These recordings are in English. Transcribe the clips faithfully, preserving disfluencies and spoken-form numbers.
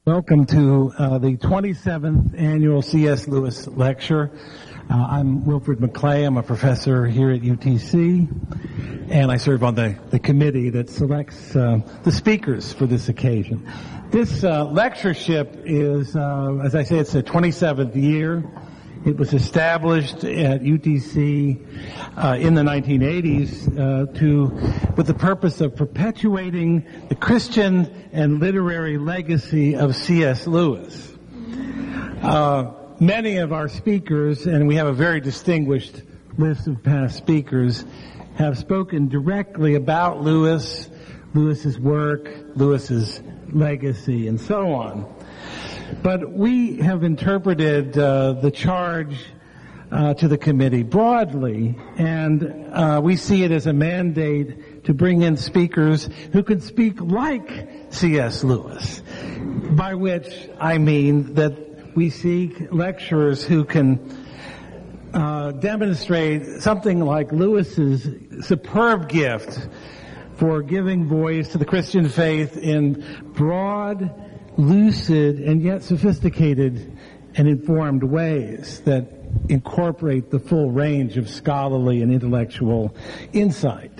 Welcome to uh, the twenty-seventh Annual C S. Lewis Lecture. Uh, I'm Wilfred McClay. I'm a professor here at U T C, and I serve on the, the committee that selects uh, the speakers for this occasion. This uh, lectureship is, uh, as I say, it's the twenty-seventh year. It was established at U T C uh, in the nineteen eighties uh, to, with the purpose of perpetuating the Christian and literary legacy of C S. Lewis. Uh, many of our speakers, and we have a very distinguished list of past speakers, have spoken directly about Lewis, Lewis's work, Lewis's legacy, and so on. But we have interpreted uh, the charge uh, to the committee broadly, and uh, we see it as a mandate to bring in speakers who can speak like C S. Lewis, by which I mean that we seek lecturers who can uh, demonstrate something like Lewis's superb gift for giving voice to the Christian faith in broad, lucid, and yet sophisticated and informed ways that incorporate the full range of scholarly and intellectual insight.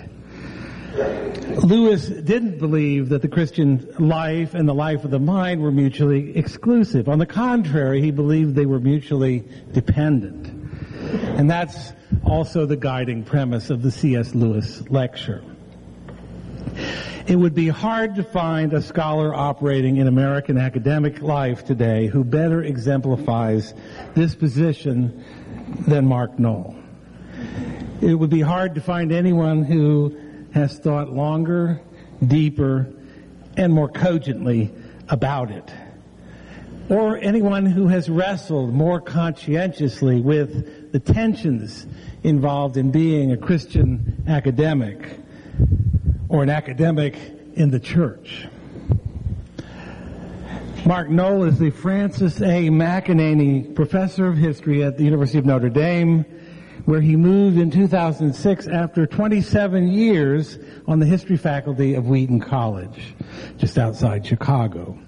Lewis didn't believe that the Christian life and the life of the mind were mutually exclusive. On the contrary, he believed they were mutually dependent. And that's also the guiding premise of the C S. Lewis lecture. It would be hard to find a scholar operating in American academic life today who better exemplifies this position than Mark Noll. It would be hard to find anyone who has thought longer, deeper, and more cogently about it, or anyone who has wrestled more conscientiously with the tensions involved in being a Christian academic or an academic in the church. Mark Noll is the Francis A. McEnany Professor of History at the University of Notre Dame, where he moved in two thousand six after twenty-seven years on the history faculty of Wheaton College, just outside Chicago.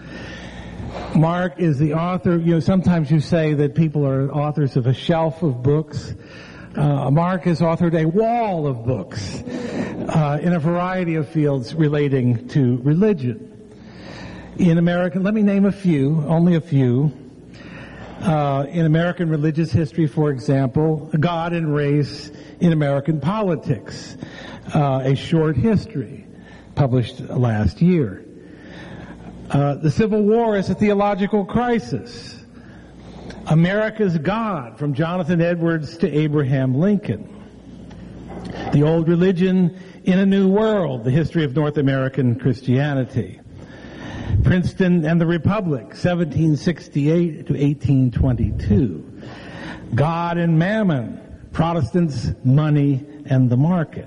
Mark is the author, you know, sometimes you say that people are authors of a shelf of books. Uh, Mark has authored a wall of books uh, in a variety of fields relating to religion. In American, let me name a few, only a few. Uh, in American religious history, for example, God and Race in American Politics, uh, a short history published last year. Uh, the Civil War as a Theological Crisis. America's God, from Jonathan Edwards to Abraham Lincoln. The Old Religion in a New World, the history of North American Christianity. Princeton and the Republic, seventeen sixty-eight to eighteen twenty-two. God and Mammon, Protestants, Money, and the Market.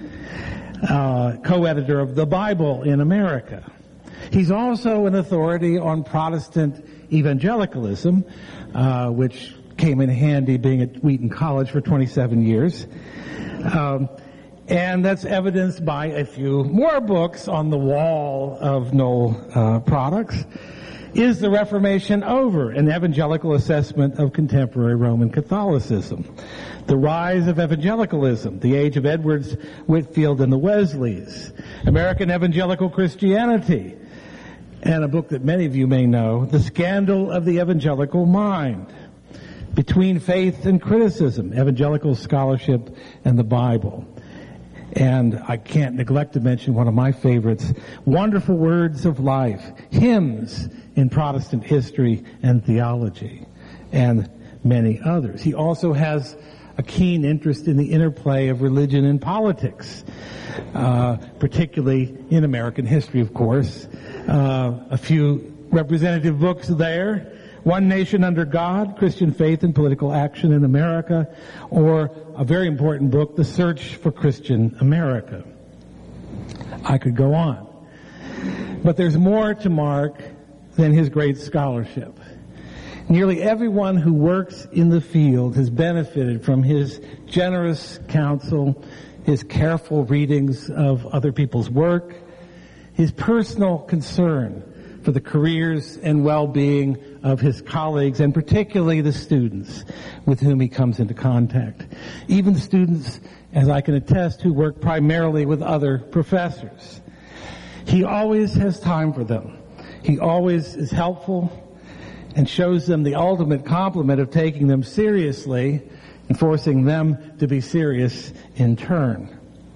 Uh, co-editor of the Bible in America. He's also an authority on Protestant evangelicalism, uh, which came in handy being at Wheaton College for twenty-seven years. Um, and that's evidenced by a few more books on the wall of Noll uh, products. Is the Reformation Over? An Evangelical Assessment of Contemporary Roman Catholicism. The Rise of Evangelicalism, The Age of Edwards, Whitefield, and the Wesleys. American Evangelical Christianity. And a book that many of you may know, The Scandal of the Evangelical Mind. Between Faith and Criticism, Evangelical Scholarship and the Bible. And I can't neglect to mention one of my favorites, Wonderful Words of Life, Hymns in Protestant History and Theology, and many others. He also has a keen interest in the interplay of religion and politics, uh, particularly in American history, of course. Uh, a few representative books there. One Nation Under God, Christian Faith and Political Action in America, or a very important book, The Search for Christian America. I could go on. But there's more to Mark than his great scholarship. Nearly everyone who works in the field has benefited from his generous counsel, his careful readings of other people's work, his personal concern for the careers and well-being of his colleagues, and particularly the students with whom he comes into contact. Even students, as I can attest, who work primarily with other professors. He always has time for them. He always is helpful and shows them the ultimate compliment of taking them seriously and forcing them to be serious in turn.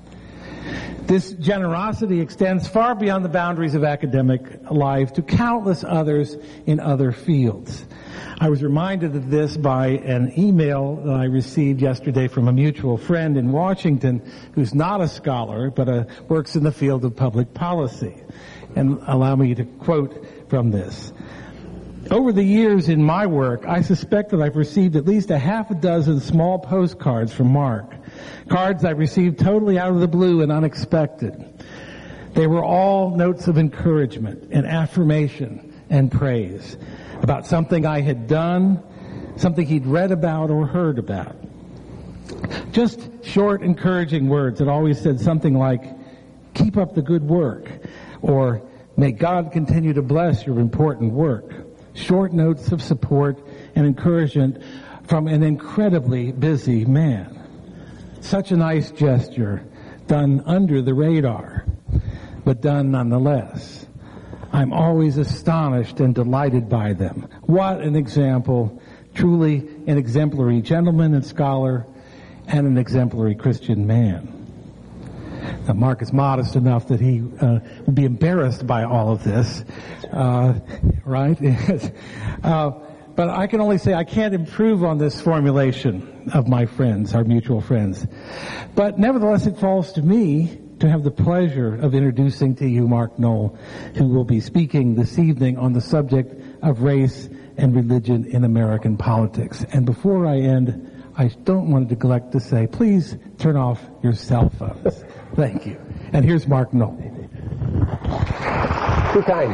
This generosity extends far beyond the boundaries of academic life to countless others in other fields. I was reminded of this by an email that I received yesterday from a mutual friend in Washington who's not a scholar but uh, works in the field of public policy. And allow me to quote from this. Over the years in my work, I suspect that I've received at least a half a dozen small postcards from Mark. Cards I received totally out of the blue and unexpected. They were all notes of encouragement and affirmation and praise about something I had done, something he'd read about or heard about. Just short, encouraging words that always said something like, "Keep up the good work," or "May God continue to bless your important work." Short notes of support and encouragement from an incredibly busy man. Such a nice gesture, done under the radar, but done nonetheless. I'm always astonished and delighted by them. What an example, truly an exemplary gentleman and scholar, and an exemplary Christian man. Now, Mark is modest enough that he uh, would be embarrassed by all of this, uh, right? uh, but I can only say I can't improve on this formulation of my friends, our mutual friends. But nevertheless, it falls to me to have the pleasure of introducing to you Mark Noll, who will be speaking this evening on the subject of race and religion in American politics. And before I end, I don't want to neglect to say, please turn off your cell phones. Thank you. And here's Mark Noll. Too kind.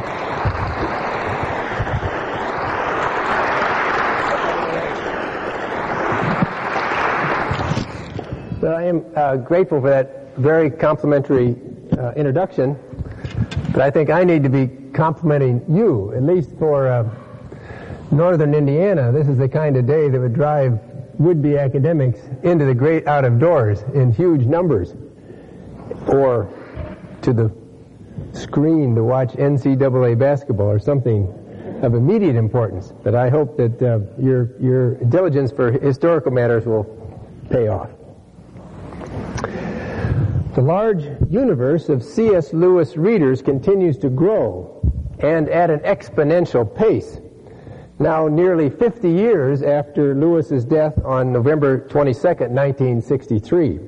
Well, I am uh, grateful for that very complimentary uh, introduction, but I think I need to be complimenting you, at least for uh, northern Indiana. This is the kind of day that would drive would-be academics into the great out of doors in huge numbers, or to the screen to watch N C double A basketball or something of immediate importance. But I hope that uh, your your diligence for historical matters will pay off. The large universe of C S Lewis readers continues to grow, and at an exponential pace. Now nearly fifty years after Lewis's death on November twenty-second, nineteen sixty-three.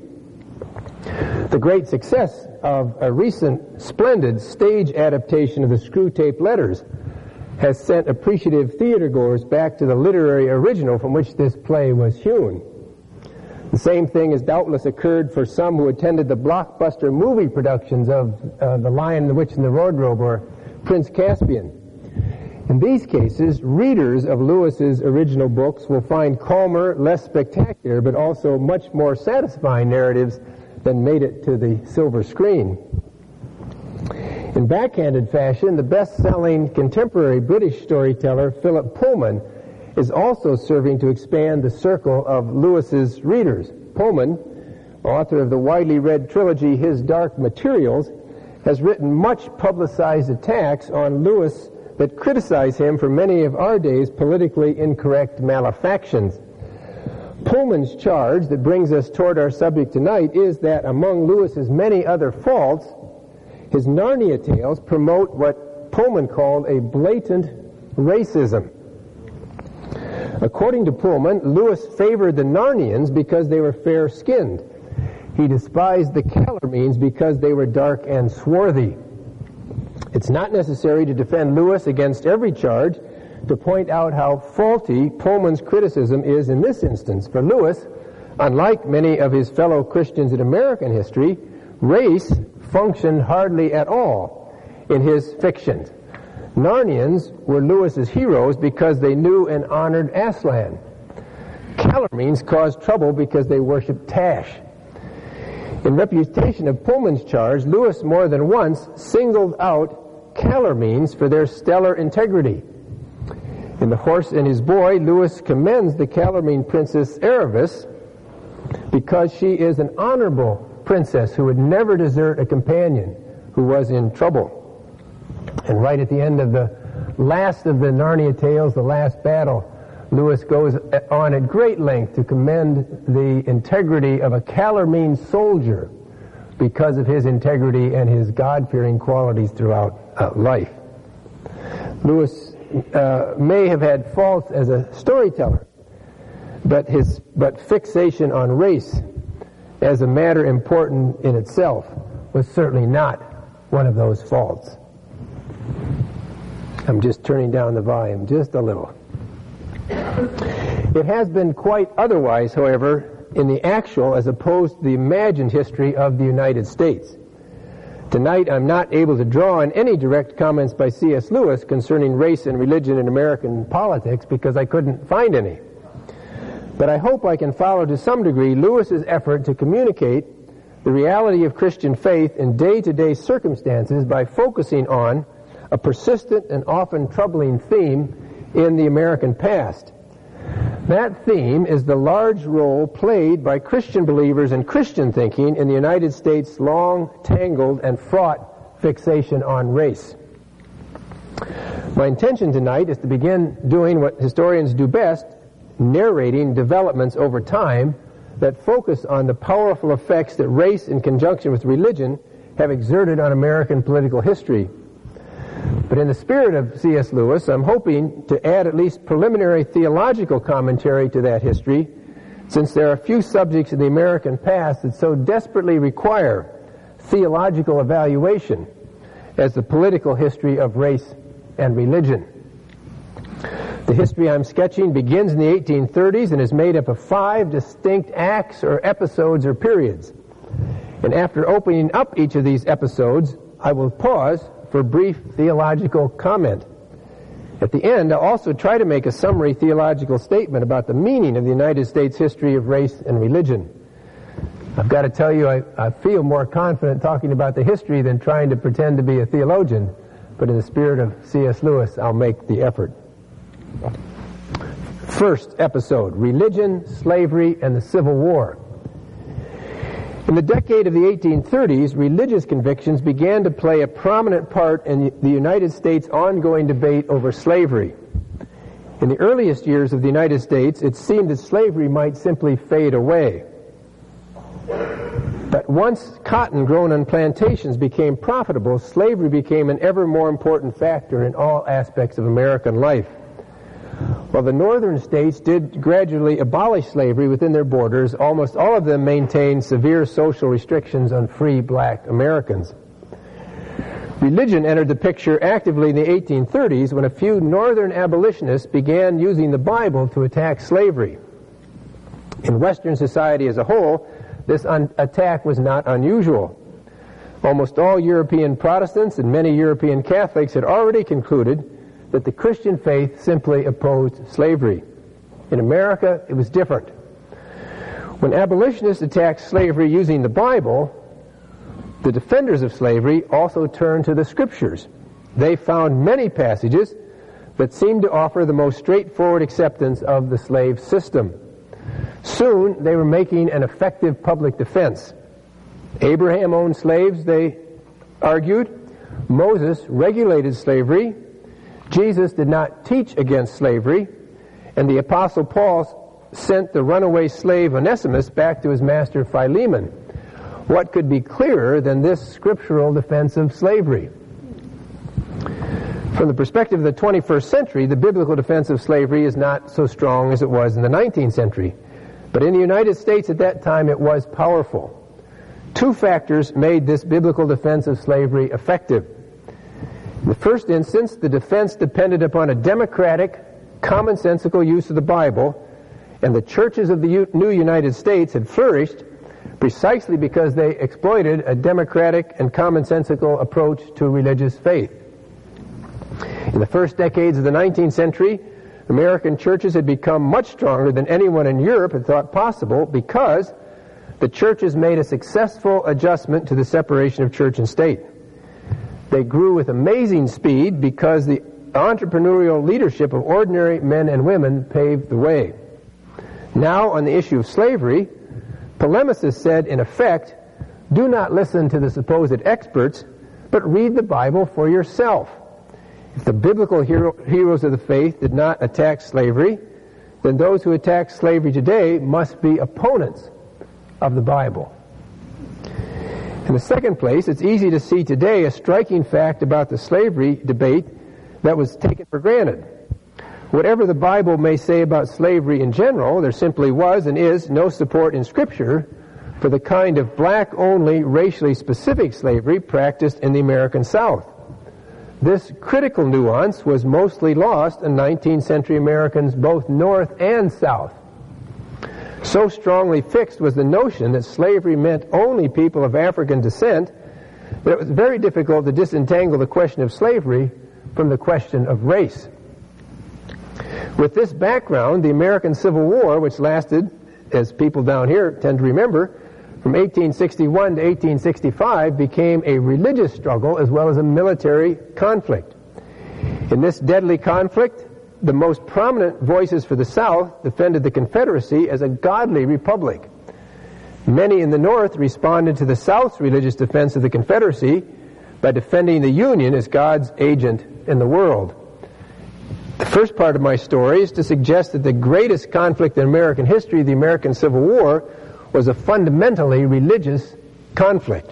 The great success of a recent splendid stage adaptation of the Screwtape Letters has sent appreciative theatergoers back to the literary original from which this play was hewn. The same thing has doubtless occurred for some who attended the blockbuster movie productions of uh, The Lion, the Witch, and the Wardrobe, or Prince Caspian. In these cases, readers of Lewis's original books will find calmer, less spectacular, but also much more satisfying narratives than made it to the silver screen. In backhanded fashion, the best-selling contemporary British storyteller Philip Pullman is also serving to expand the circle of Lewis's readers. Pullman, author of the widely read trilogy His Dark Materials, has written much publicized attacks on Lewis that criticize him for many of our day's politically incorrect malefactions. Pullman's charge that brings us toward our subject tonight is that among Lewis's many other faults, his Narnia tales promote what Pullman called a blatant racism. According to Pullman, Lewis favored the Narnians because they were fair-skinned. He despised the Calormenes because they were dark and swarthy. It's not necessary to defend Lewis against every charge to point out how faulty Pullman's criticism is in this instance. For Lewis, unlike many of his fellow Christians in American history, race functioned hardly at all in his fictions. Narnians were Lewis's heroes because they knew and honored Aslan. Calormenes caused trouble because they worshipped Tash. In refutation of Pullman's charge, Lewis more than once singled out Calormenes for their stellar integrity. In The Horse and His Boy, Lewis commends the Calormene princess Aravis because she is an honorable princess who would never desert a companion who was in trouble. And right at the end of the last of the Narnia tales, the last battle, Lewis goes on at great length to commend the integrity of a Calormene soldier because of his integrity and his God-fearing qualities throughout uh, life. Lewis uh, may have had faults as a storyteller, but his but fixation on race as a matter important in itself was certainly not one of those faults. I'm just turning down the volume just a little. It has been quite otherwise, however, in the actual as opposed to the imagined history of the United States. Tonight I'm not able to draw on any direct comments by C S Lewis concerning race and religion in American politics because I couldn't find any. But I hope I can follow to some degree Lewis's effort to communicate the reality of Christian faith in day-to-day circumstances by focusing on a persistent and often troubling theme in the American past. That theme is the large role played by Christian believers and Christian thinking in the United States' long, tangled, and fraught fixation on race. My intention tonight is to begin doing what historians do best, narrating developments over time that focus on the powerful effects that race in conjunction with religion have exerted on American political history. But in the spirit of C S Lewis, I'm hoping to add at least preliminary theological commentary to that history, since there are few subjects in the American past that so desperately require theological evaluation as the political history of race and religion. The history I'm sketching begins in the eighteen thirties and is made up of five distinct acts or episodes or periods. And after opening up each of these episodes, I will pause for brief theological comment. At the end, I'll also try to make a summary theological statement about the meaning of the United States history of race and religion. I've got to tell you, I, I feel more confident talking about the history than trying to pretend to be a theologian, but in the spirit of C S Lewis, I'll make the effort. First episode, Religion, Slavery, and the Civil War. In the decade of the eighteen thirties, religious convictions began to play a prominent part in the United States' ongoing debate over slavery. In the earliest years of the United States, it seemed that slavery might simply fade away. But once cotton grown on plantations became profitable, slavery became an ever more important factor in all aspects of American life. While the northern states did gradually abolish slavery within their borders, almost all of them maintained severe social restrictions on free black Americans. Religion entered the picture actively in the eighteen thirties when a few northern abolitionists began using the Bible to attack slavery. In Western society as a whole, this un- attack was not unusual. Almost all European Protestants and many European Catholics had already concluded that the Christian faith simply opposed slavery. In America, it was different. When abolitionists attacked slavery using the Bible, the defenders of slavery also turned to the Scriptures. They found many passages that seemed to offer the most straightforward acceptance of the slave system. Soon, they were making an effective public defense. Abraham owned slaves, they argued. Moses regulated slavery. Jesus did not teach against slavery, and the Apostle Paul sent the runaway slave Onesimus back to his master Philemon. What could be clearer than this scriptural defense of slavery? From the perspective of the twenty-first century, the biblical defense of slavery is not so strong as it was in the nineteenth century. But in the United States at that time, it was powerful. Two factors made this biblical defense of slavery effective. In the first instance, the defense depended upon a democratic, commonsensical use of the Bible, and the churches of the U- new United States had flourished precisely because they exploited a democratic and commonsensical approach to religious faith. In the first decades of the nineteenth century, American churches had become much stronger than anyone in Europe had thought possible because the churches made a successful adjustment to the separation of church and state. They grew with amazing speed because the entrepreneurial leadership of ordinary men and women paved the way. Now, on the issue of slavery, polemicists said, in effect, do not listen to the supposed experts, but read the Bible for yourself. If the biblical hero, heroes of the faith did not attack slavery, then those who attack slavery today must be opponents of the Bible. In the second place, it's easy to see today a striking fact about the slavery debate that was taken for granted. Whatever the Bible may say about slavery in general, there simply was and is no support in Scripture for the kind of black-only, racially specific slavery practiced in the American South. This critical nuance was mostly lost in nineteenth century Americans both North and South. So strongly fixed was the notion that slavery meant only people of African descent that it was very difficult to disentangle the question of slavery from the question of race. With this background, the American Civil War, which lasted, as people down here tend to remember, from eighteen sixty-one to eighteen sixty-five, became a religious struggle as well as a military conflict. In this deadly conflict, the most prominent voices for the South defended the Confederacy as a godly republic. Many in the North responded to the South's religious defense of the Confederacy by defending the Union as God's agent in the world. The first part of my story is to suggest that the greatest conflict in American history, the American Civil War, was a fundamentally religious conflict.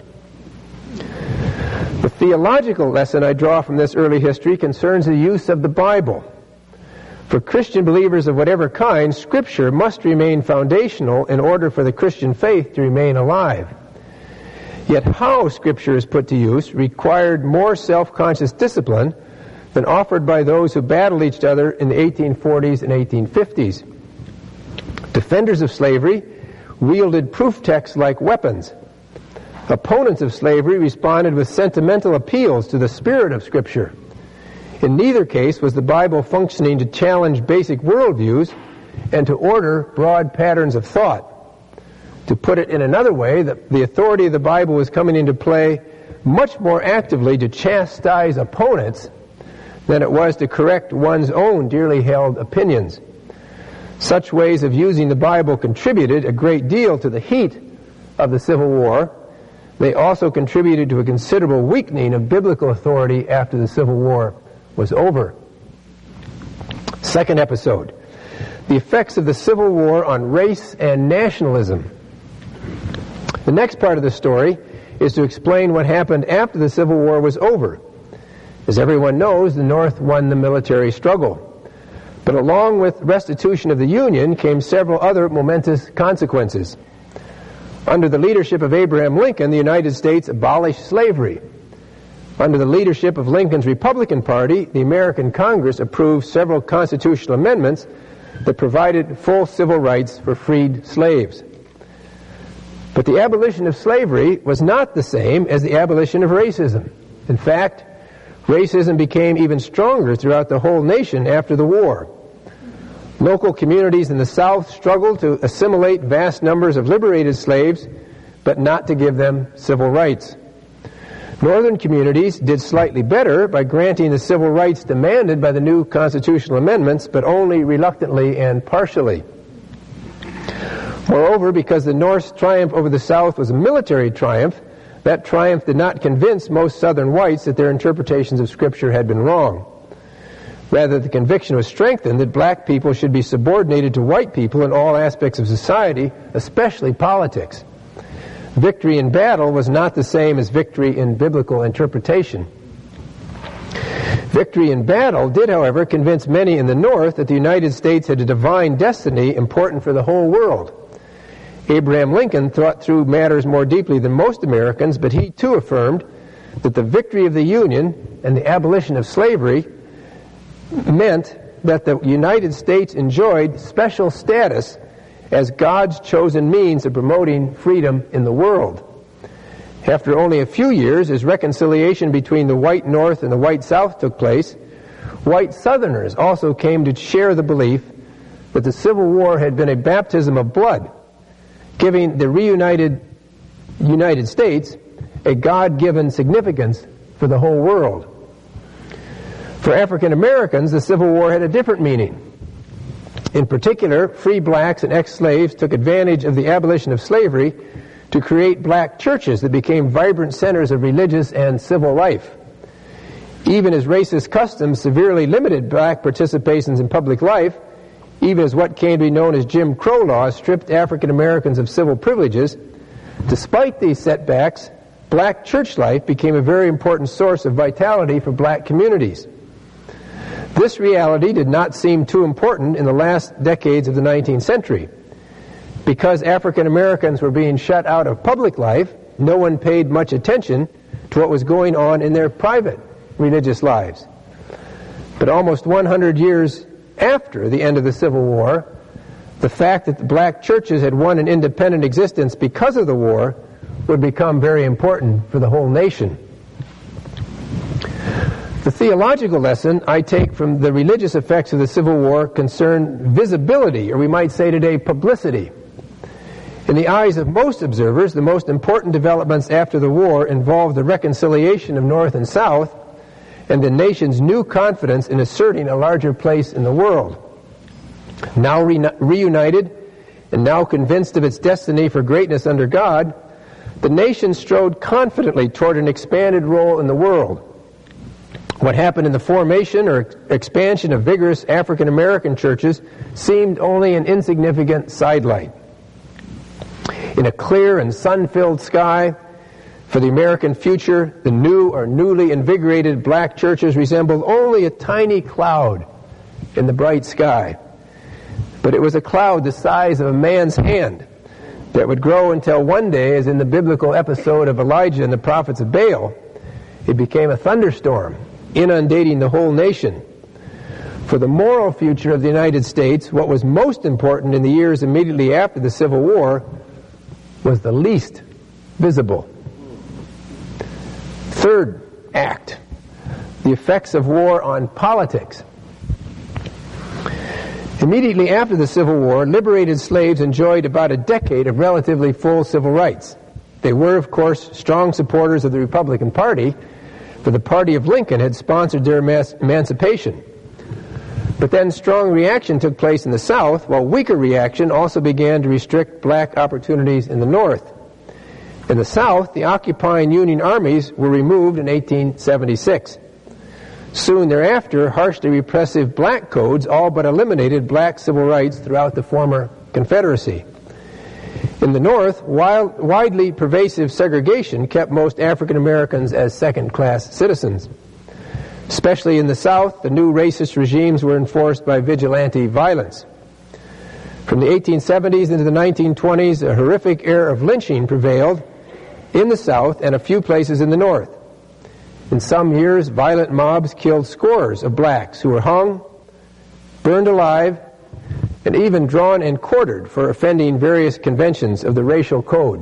The theological lesson I draw from this early history concerns the use of the Bible. For Christian believers of whatever kind, Scripture must remain foundational in order for the Christian faith to remain alive. Yet how Scripture is put to use required more self-conscious discipline than offered by those who battled each other in the eighteen forties and eighteen fifties. Defenders of slavery wielded proof texts like weapons. Opponents of slavery responded with sentimental appeals to the spirit of Scripture. In neither case was the Bible functioning to challenge basic worldviews and to order broad patterns of thought. To put it in another way, the, the authority of the Bible was coming into play much more actively to chastise opponents than it was to correct one's own dearly held opinions. Such ways of using the Bible contributed a great deal to the heat of the Civil War. They also contributed to a considerable weakening of biblical authority after the Civil War was over. Second episode, the effects of the Civil War on race and nationalism. The next part of the story is to explain what happened after the Civil War was over. As everyone knows, the North won the military struggle. But along with restitution of the Union came several other momentous consequences. Under the leadership of Abraham Lincoln, the United States abolished slavery. Under the leadership of Lincoln's Republican Party, the American Congress approved several constitutional amendments that provided full civil rights for freed slaves. But the abolition of slavery was not the same as the abolition of racism. In fact, racism became even stronger throughout the whole nation after the war. Local communities in the South struggled to assimilate vast numbers of liberated slaves, but not to give them civil rights. Northern communities did slightly better by granting the civil rights demanded by the new constitutional amendments, but only reluctantly and partially. Moreover, because the North's triumph over the South was a military triumph, that triumph did not convince most Southern whites that their interpretations of Scripture had been wrong. Rather, the conviction was strengthened that black people should be subordinated to white people in all aspects of society, especially politics. Victory in battle was not the same as victory in biblical interpretation. Victory in battle did, however, convince many in the North that the United States had a divine destiny important for the whole world. Abraham Lincoln thought through matters more deeply than most Americans, but he too affirmed that the victory of the Union and the abolition of slavery meant that the United States enjoyed special status as God's chosen means of promoting freedom in the world. After only a few years, as reconciliation between the white North and the white South took place, white Southerners also came to share the belief that the Civil War had been a baptism of blood, giving the reunited United States a God-given significance for the whole world. For African Americans, the Civil War had a different meaning. In particular, free blacks and ex-slaves took advantage of the abolition of slavery to create black churches that became vibrant centers of religious and civil life. Even as racist customs severely limited black participations in public life, even as what came to be known as Jim Crow laws stripped African Americans of civil privileges, despite these setbacks, black church life became a very important source of vitality for black communities. This reality did not seem too important in the last decades of the nineteenth century. Because African Americans were being shut out of public life, no one paid much attention to what was going on in their private religious lives. But almost one hundred years after the end of the Civil War, the fact that the black churches had won an independent existence because of the war would become very important for the whole nation. The theological lesson I take from the religious effects of the Civil War concern visibility, or we might say today publicity. In the eyes of most observers, the most important developments after the war involved the reconciliation of North and South and the nation's new confidence in asserting a larger place in the world. Now re- reunited and now convinced of its destiny for greatness under God, the nation strode confidently toward an expanded role in the world. What happened in the formation or expansion of vigorous African American churches seemed only an insignificant sidelight. In a clear and sun-filled sky for the American future, the new or newly invigorated black churches resembled only a tiny cloud in the bright sky. But it was a cloud the size of a man's hand that would grow until one day, as in the biblical episode of Elijah and the prophets of Baal, it became a thunderstorm, inundating the whole nation. For the moral future of the United States, what was most important in the years immediately after the Civil War was the least visible. Third act, the effects of war on politics. Immediately after the Civil War, liberated slaves enjoyed about a decade of relatively full civil rights. They were, of course, strong supporters of the Republican Party, for the party of Lincoln had sponsored their emancipation. But then strong reaction took place in the South, while weaker reaction also began to restrict black opportunities in the North. In the South, the occupying Union armies were removed in eighteen seventy-six. Soon thereafter, harshly repressive black codes all but eliminated black civil rights throughout the former Confederacy. In the North, wild, widely pervasive segregation kept most African Americans as second-class citizens. Especially in the South, the new racist regimes were enforced by vigilante violence. From the eighteen seventies into the nineteen twenties, a horrific era of lynching prevailed in the South and a few places in the North. In some years, violent mobs killed scores of blacks who were hung, burned alive, and even drawn and quartered for offending various conventions of the racial code.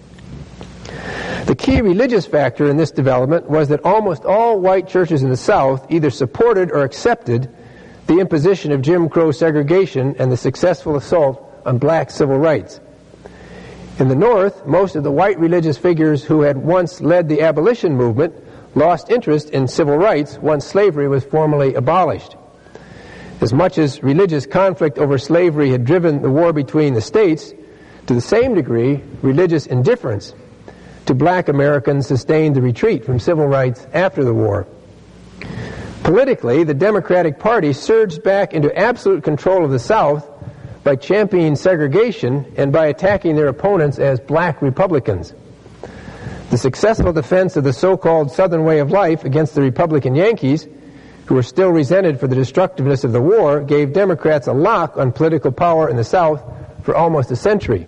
The key religious factor in this development was that almost all white churches in the South either supported or accepted the imposition of Jim Crow segregation and the successful assault on black civil rights. In the North, most of the white religious figures who had once led the abolition movement lost interest in civil rights once slavery was formally abolished. As much as religious conflict over slavery had driven the war between the states, to the same degree, religious indifference to black Americans sustained the retreat from civil rights after the war. Politically, the Democratic Party surged back into absolute control of the South by championing segregation and by attacking their opponents as black Republicans. The successful defense of the so-called Southern way of life against the Republican Yankees, who were still resented for the destructiveness of the war, gave Democrats a lock on political power in the South for almost a century.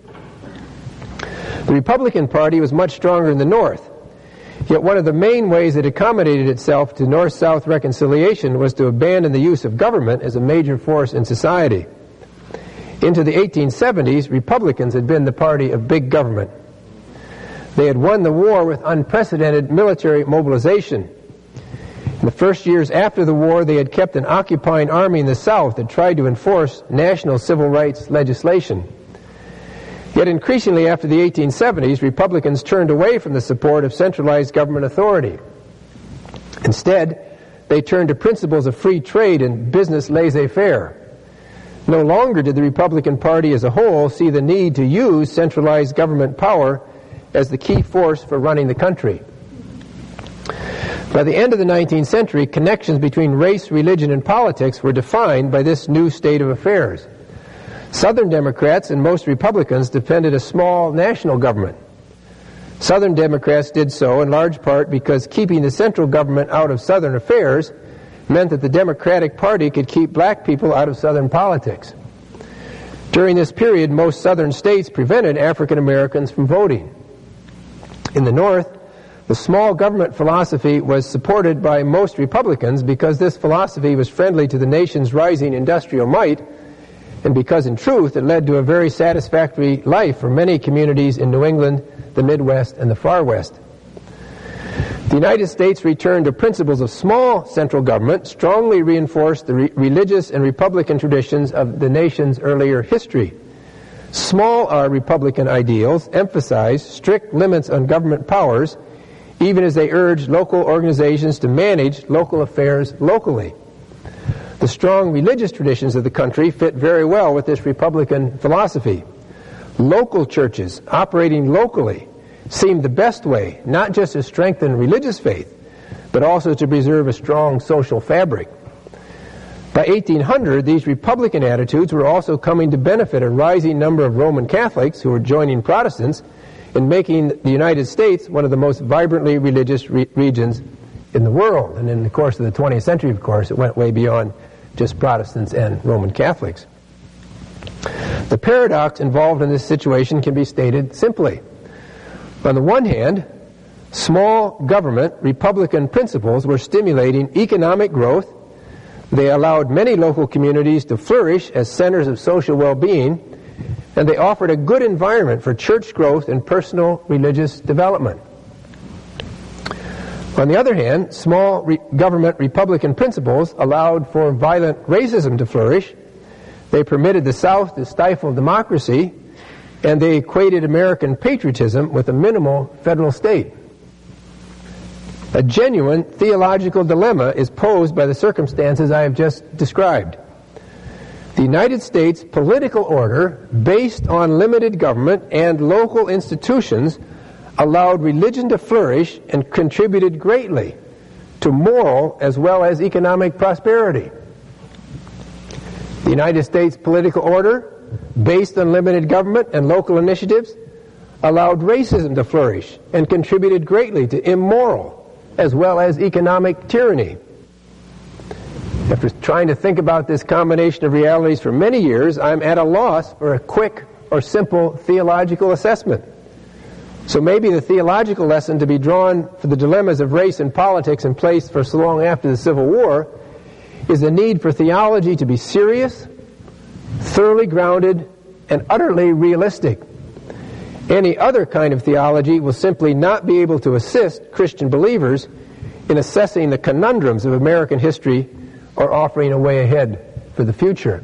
The Republican Party was much stronger in the North, yet one of the main ways it accommodated itself to North-South reconciliation was to abandon the use of government as a major force in society. Into the eighteen seventies, Republicans had been the party of big government. They had won the war with unprecedented military mobilization. In the first years after the war, they had kept an occupying army in the South that tried to enforce national civil rights legislation. Yet increasingly after the eighteen seventies, Republicans turned away from the support of centralized government authority. Instead, they turned to principles of free trade and business laissez-faire. No longer did the Republican Party as a whole see the need to use centralized government power as the key force for running the country. By the end of the nineteenth century, connections between race, religion, and politics were defined by this new state of affairs. Southern Democrats and most Republicans defended a small national government. Southern Democrats did so in large part because keeping the central government out of Southern affairs meant that the Democratic Party could keep black people out of Southern politics. During this period, most Southern states prevented African Americans from voting. In the North, the small government philosophy was supported by most Republicans because this philosophy was friendly to the nation's rising industrial might, and because in truth it led to a very satisfactory life for many communities in New England, the Midwest, and the Far West. The United States returned to principles of small central government, strongly reinforced the re- religious and Republican traditions of the nation's earlier history. Small R Republican ideals emphasized strict limits on government powers, even as they urged local organizations to manage local affairs locally. The strong religious traditions of the country fit very well with this Republican philosophy. Local churches operating locally seemed the best way, not just to strengthen religious faith, but also to preserve a strong social fabric. By eighteen hundred, these Republican attitudes were also coming to benefit a rising number of Roman Catholics who were joining Protestants in making the United States one of the most vibrantly religious re- regions in the world. And in the course of the twentieth century, of course, it went way beyond just Protestants and Roman Catholics. The paradox involved in this situation can be stated simply. On the one hand, small government Republican principles were stimulating economic growth. They allowed many local communities to flourish as centers of social well-being, and they offered a good environment for church growth and personal religious development. On the other hand, small re- government Republican principles allowed for violent racism to flourish. They permitted the South to stifle democracy, and they equated American patriotism with a minimal federal state. A genuine theological dilemma is posed by the circumstances I have just described. The United States political order, based on limited government and local institutions, allowed religion to flourish and contributed greatly to moral as well as economic prosperity. The United States political order, based on limited government and local initiatives, allowed racism to flourish and contributed greatly to immoral as well as economic tyranny. After trying to think about this combination of realities for many years, I'm at a loss for a quick or simple theological assessment. So maybe the theological lesson to be drawn for the dilemmas of race and politics in place for so long after the Civil War is the need for theology to be serious, thoroughly grounded, and utterly realistic. Any other kind of theology will simply not be able to assist Christian believers in assessing the conundrums of American history or offering a way ahead for the future.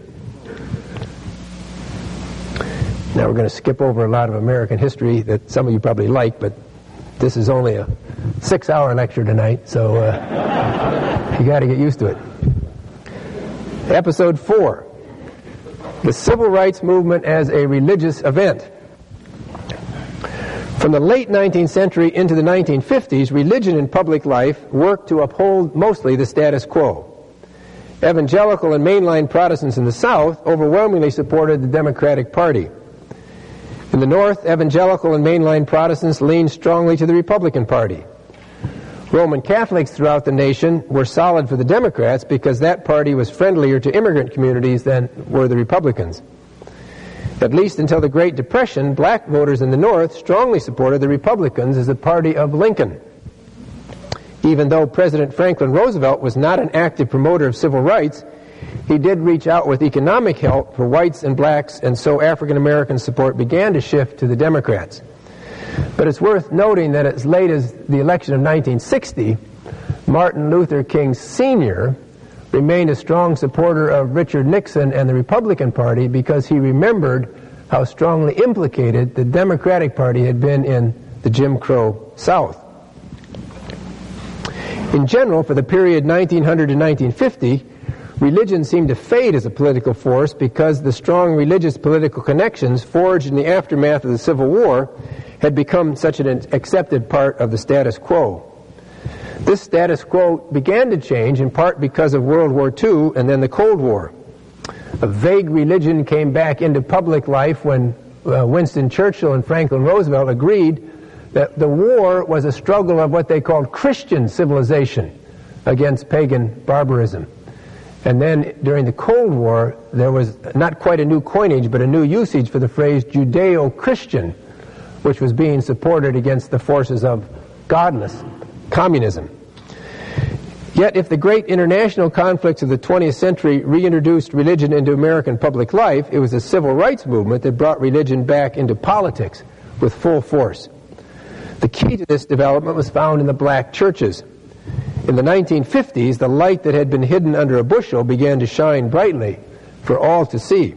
Now we're going to skip over a lot of American history that some of you probably like, but this is only a six-hour lecture tonight, so uh, you got to get used to it. Episode four, the Civil Rights Movement as a Religious Event. From the late nineteenth century into the nineteen fifties, religion in public life worked to uphold mostly the status quo. Evangelical and mainline Protestants in the South overwhelmingly supported the Democratic Party. In the North, evangelical and mainline Protestants leaned strongly to the Republican Party. Roman Catholics throughout the nation were solid for the Democrats because that party was friendlier to immigrant communities than were the Republicans. At least until the Great Depression, black voters in the North strongly supported the Republicans as a party of Lincoln. Even though President Franklin Roosevelt was not an active promoter of civil rights, he did reach out with economic help for whites and blacks, and so African American support began to shift to the Democrats. But it's worth noting that as late as the election of nineteen sixty, Martin Luther King Senior remained a strong supporter of Richard Nixon and the Republican Party because he remembered how strongly implicated the Democratic Party had been in the Jim Crow South. In general, for the period nineteen hundred to nineteen fifty, religion seemed to fade as a political force because the strong religious political connections forged in the aftermath of the Civil War had become such an accepted part of the status quo. This status quo began to change in part because of World War Two and then the Cold War. A vague religion came back into public life when uh, Winston Churchill and Franklin Roosevelt agreed that the war was a struggle of what they called Christian civilization against pagan barbarism. And then during the Cold War, there was not quite a new coinage, but a new usage for the phrase Judeo-Christian, which was being supported against the forces of godless communism. Yet if the great international conflicts of the twentieth century reintroduced religion into American public life, it was the civil rights movement that brought religion back into politics with full force. The key to this development was found in the black churches. In the nineteen fifties, the light that had been hidden under a bushel began to shine brightly for all to see.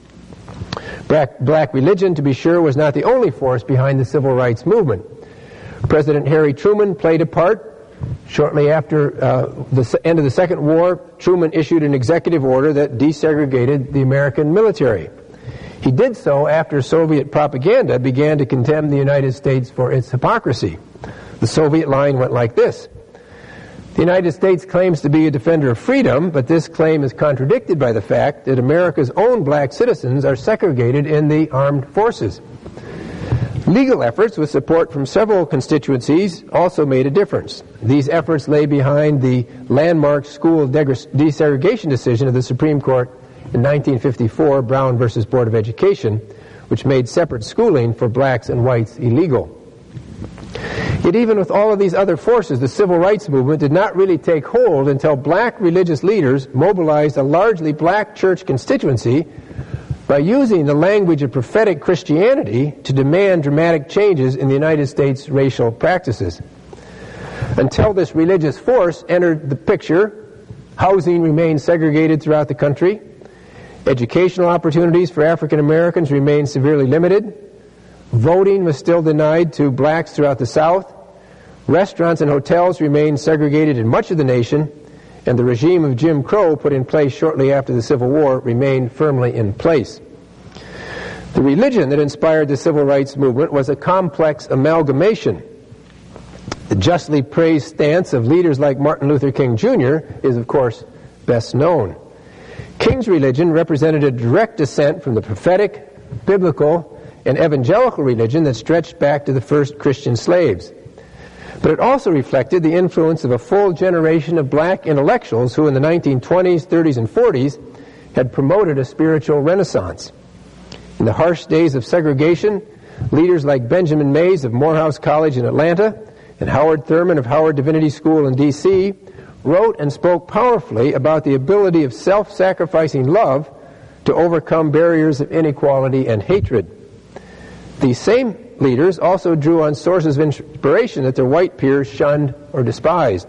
Black, black religion, to be sure, was not the only force behind the civil rights movement. President Harry Truman played a part. Shortly after uh, the end of the Second War, Truman issued an executive order that desegregated the American military. He did so after Soviet propaganda began to condemn the United States for its hypocrisy. The Soviet line went like this: the United States claims to be a defender of freedom, but this claim is contradicted by the fact that America's own black citizens are segregated in the armed forces. Legal efforts with support from several constituencies also made a difference. These efforts lay behind the landmark school desegregation decision of the Supreme Court in nineteen fifty-four, Brown versus Board of Education, which made separate schooling for blacks and whites illegal. Yet even with all of these other forces, the civil rights movement did not really take hold until black religious leaders mobilized a largely black church constituency by using the language of prophetic Christianity to demand dramatic changes in the United States racial practices. Until this religious force entered the picture, housing remained segregated throughout the country. Educational opportunities for African Americans remained severely limited. Voting was still denied to blacks throughout the South. Restaurants and hotels remained segregated in much of the nation, and the regime of Jim Crow, put in place shortly after the Civil War, remained firmly in place. The religion that inspired the civil rights movement was a complex amalgamation. The justly praised stance of leaders like Martin Luther King Junior is, of course, best known. King's religion represented a direct descent from the prophetic, biblical, and evangelical religion that stretched back to the first Christian slaves. But it also reflected the influence of a full generation of black intellectuals who in the nineteen twenties, thirties, and forties had promoted a spiritual renaissance. In the harsh days of segregation, leaders like Benjamin Mays of Morehouse College in Atlanta and Howard Thurman of Howard Divinity School in D C wrote and spoke powerfully about the ability of self-sacrificing love to overcome barriers of inequality and hatred. These same leaders also drew on sources of inspiration that their white peers shunned or despised.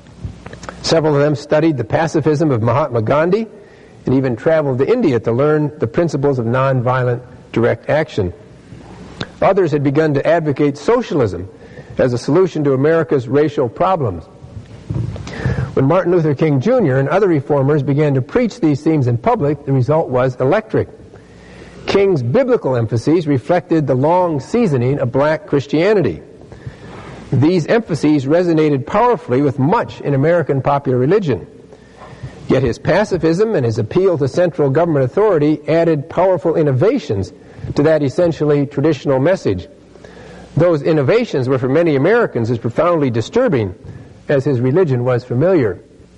Several of them studied the pacifism of Mahatma Gandhi and even traveled to India to learn the principles of nonviolent direct action. Others had begun to advocate socialism as a solution to America's racial problems. When Martin Luther King Junior and other reformers began to preach these themes in public, the result was electric. King's biblical emphases reflected the long seasoning of black Christianity. These emphases resonated powerfully with much in American popular religion. Yet his pacifism and his appeal to central government authority added powerful innovations to that essentially traditional message. Those innovations were for many Americans as profoundly disturbing as his religion was familiar.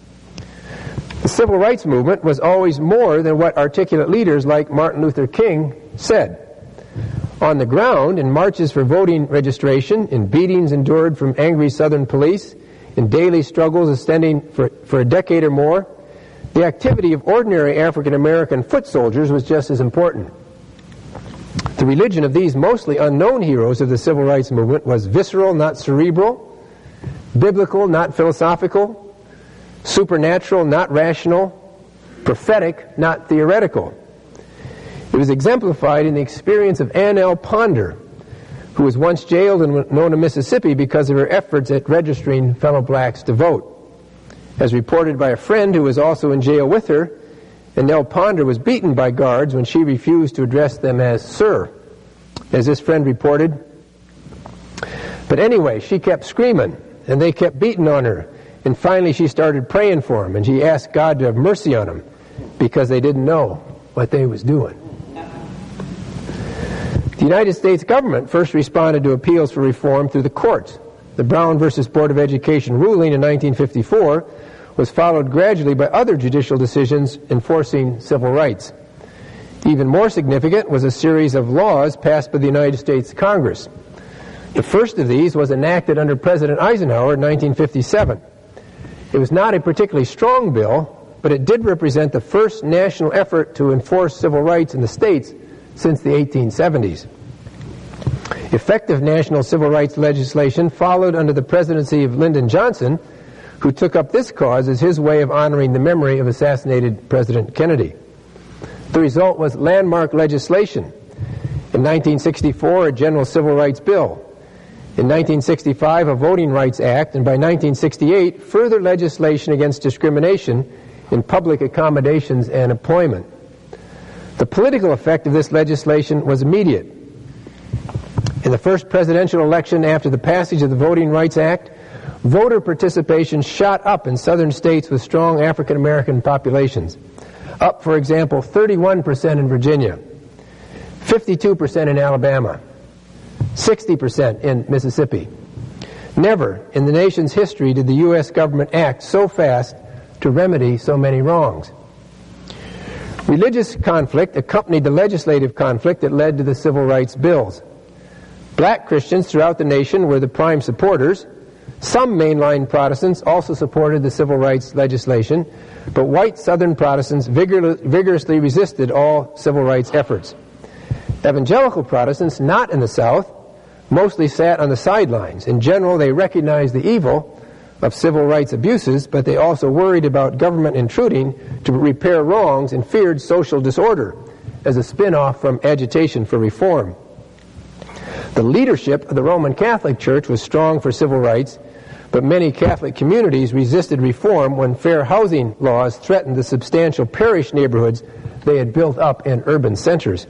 The civil rights movement was always more than what articulate leaders like Martin Luther King said. On the ground, in marches for voting registration, in beatings endured from angry Southern police, in daily struggles extending for, for a decade or more, the activity of ordinary African American foot soldiers was just as important. The religion of these mostly unknown heroes of the civil rights movement was visceral, not cerebral, biblical, not philosophical, supernatural, not rational, prophetic, not theoretical. It was exemplified in the experience of Ann L. Ponder, who was once jailed and known in Mississippi because of her efforts at registering fellow blacks to vote. As reported by a friend who was also in jail with her, and Nell Ponder was beaten by guards when she refused to address them as sir, as this friend reported. But anyway, she kept screaming, and they kept beating on her. And finally she started praying for them, and she asked God to have mercy on them because they didn't know what they was doing. The United States government first responded to appeals for reform through the courts. The Brown versus Board of Education ruling in nineteen fifty-four was followed gradually by other judicial decisions enforcing civil rights. Even more significant was a series of laws passed by the United States Congress. The first of these was enacted under President Eisenhower in nineteen fifty-seven. It was not a particularly strong bill, but it did represent the first national effort to enforce civil rights in the states since the eighteen seventies. Effective national civil rights legislation followed under the presidency of Lyndon Johnson, who took up this cause as his way of honoring the memory of assassinated President Kennedy. The result was landmark legislation. In nineteen sixty-four, a general civil rights bill. In nineteen sixty-five, a Voting Rights Act, and by nineteen sixty-eight, further legislation against discrimination in public accommodations and employment. The political effect of this legislation was immediate. In the first presidential election after the passage of the Voting Rights Act, voter participation shot up in southern states with strong African American populations. Up, for example, thirty-one percent in Virginia, fifty-two percent in Alabama, sixty percent in Mississippi. Never in the nation's history did the U S government act so fast to remedy so many wrongs. Religious conflict accompanied the legislative conflict that led to the civil rights bills. Black Christians throughout the nation were the prime supporters. Some mainline Protestants also supported the civil rights legislation, but white Southern Protestants vigor- vigorously resisted all civil rights efforts. Evangelical Protestants, not in the South, mostly sat on the sidelines. In general, they recognized the evil of civil rights abuses, but they also worried about government intruding to repair wrongs and feared social disorder as a spin-off from agitation for reform. The leadership of the Roman Catholic Church was strong for civil rights, but many Catholic communities resisted reform when fair housing laws threatened the substantial parish neighborhoods they had built up in urban centers.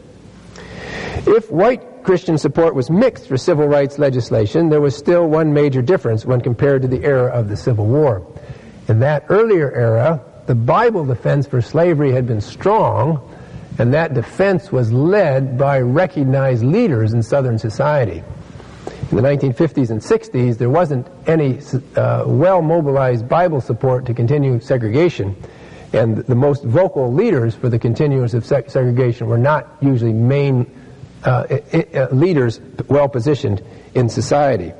If white Christian support was mixed for civil rights legislation, there was still one major difference when compared to the era of the Civil War. In that earlier era, the Bible defense for slavery had been strong, and that defense was led by recognized leaders in Southern society. In the nineteen fifties and sixties, there wasn't any uh, well-mobilized Bible support to continue segregation, and the most vocal leaders for the continuance of se- segregation were not usually main uh, I- I- leaders well-positioned in society.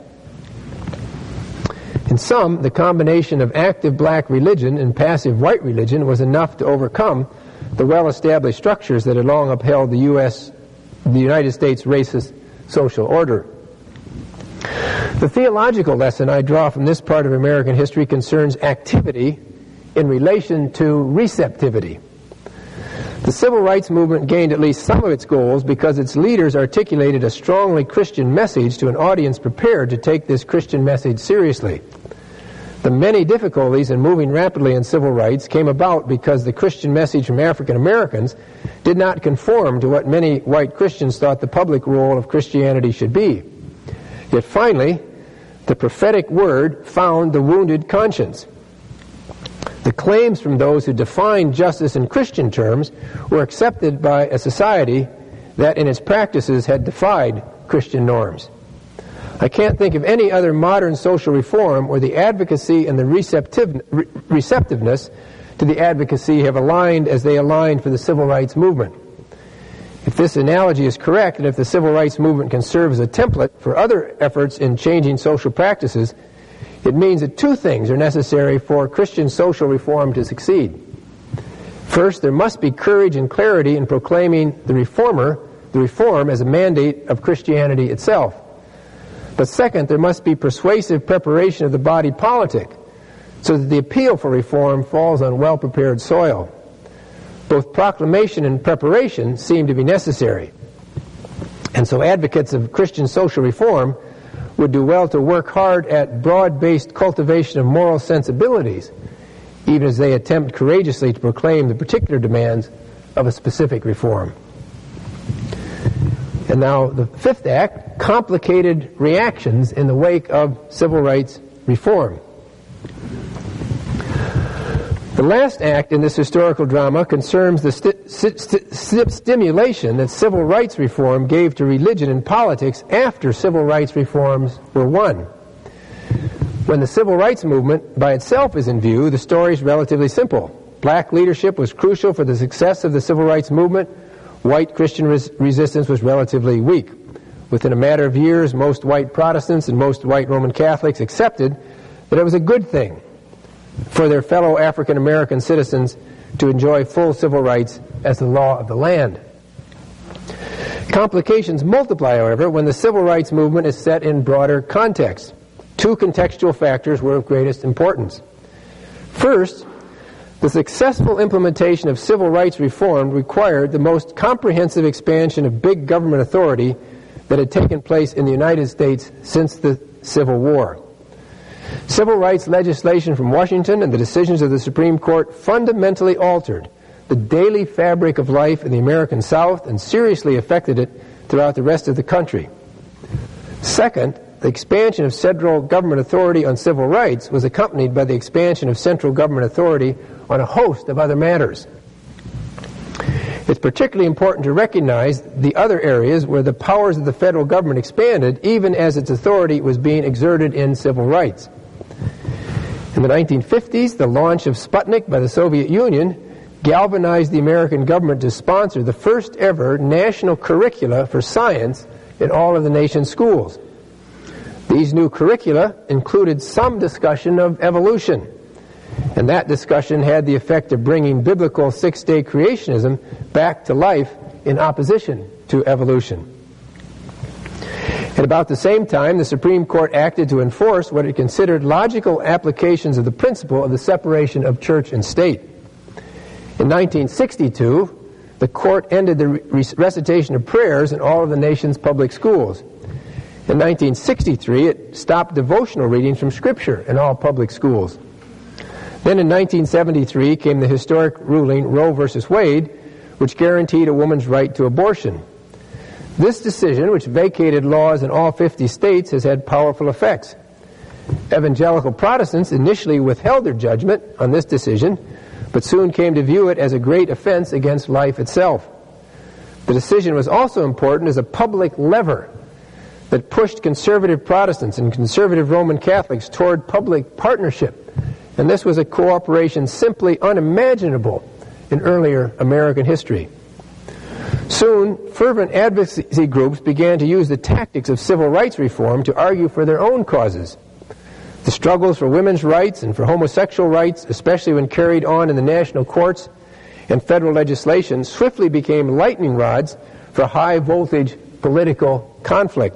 In some, the combination of active black religion and passive white religion was enough to overcome the well-established structures that had long upheld the U S, the United States racist social order. The theological lesson I draw from this part of American history concerns activity in relation to receptivity. The civil rights movement gained at least some of its goals because its leaders articulated a strongly Christian message to an audience prepared to take this Christian message seriously. The many difficulties in moving rapidly in civil rights came about because the Christian message from African Americans did not conform to what many white Christians thought the public role of Christianity should be. Yet finally, the prophetic word found the wounded conscience. The claims from those who defined justice in Christian terms were accepted by a society that in its practices had defied Christian norms. I can't think of any other modern social reform where the advocacy and the receptiv- re- receptiveness to the advocacy have aligned as they aligned for the civil rights movement. If this analogy is correct, and if the civil rights movement can serve as a template for other efforts in changing social practices, it means that two things are necessary for Christian social reform to succeed. First, there must be courage and clarity in proclaiming the reformer, the reform as a mandate of Christianity itself. But second, there must be persuasive preparation of the body politic so that the appeal for reform falls on well-prepared soil. Both proclamation and preparation seem to be necessary. And so advocates of Christian social reform would do well to work hard at broad-based cultivation of moral sensibilities even as they attempt courageously to proclaim the particular demands of a specific reform. And now the fifth act, complicated reactions in the wake of civil rights reform. The last act in this historical drama concerns the sti- st- st- stimulation that civil rights reform gave to religion and politics after civil rights reforms were won. When the civil rights movement by itself is in view, the story is relatively simple. Black leadership was crucial for the success of the civil rights movement. White Christian res- resistance was relatively weak. Within a matter of years, most white Protestants and most white Roman Catholics accepted that it was a good thing for their fellow African American citizens to enjoy full civil rights as the law of the land. Complications multiply, however, when the civil rights movement is set in broader context. Two contextual factors were of greatest importance. First, the successful implementation of civil rights reform required the most comprehensive expansion of big government authority that had taken place in the United States since the Civil War. Civil rights legislation from Washington and the decisions of the Supreme Court fundamentally altered the daily fabric of life in the American South and seriously affected it throughout the rest of the country. Second, the expansion of central government authority on civil rights was accompanied by the expansion of central government authority on a host of other matters. It's particularly important to recognize the other areas where the powers of the federal government expanded even as its authority was being exerted in civil rights. In the nineteen fifties, the launch of Sputnik by the Soviet Union galvanized the American government to sponsor the first ever national curricula for science in all of the nation's schools. These new curricula included some discussion of evolution, and that discussion had the effect of bringing biblical six-day creationism back to life in opposition to evolution. At about the same time, the Supreme Court acted to enforce what it considered logical applications of the principle of the separation of church and state. In nineteen sixty-two, the court ended the recitation of prayers in all of the nation's public schools. In nineteen sixty-three, it stopped devotional readings from Scripture in all public schools. Then in nineteen seventy-three came the historic ruling Roe versus Wade, which guaranteed a woman's right to abortion. This decision, which vacated laws in all fifty states, has had powerful effects. Evangelical Protestants initially withheld their judgment on this decision, but soon came to view it as a great offense against life itself. The decision was also important as a public lever that pushed conservative Protestants and conservative Roman Catholics toward public partnership, and this was a cooperation simply unimaginable in earlier American history. Soon, fervent advocacy groups began to use the tactics of civil rights reform to argue for their own causes. The struggles for women's rights and for homosexual rights, especially when carried on in the national courts and federal legislation, swiftly became lightning rods for high-voltage political conflict.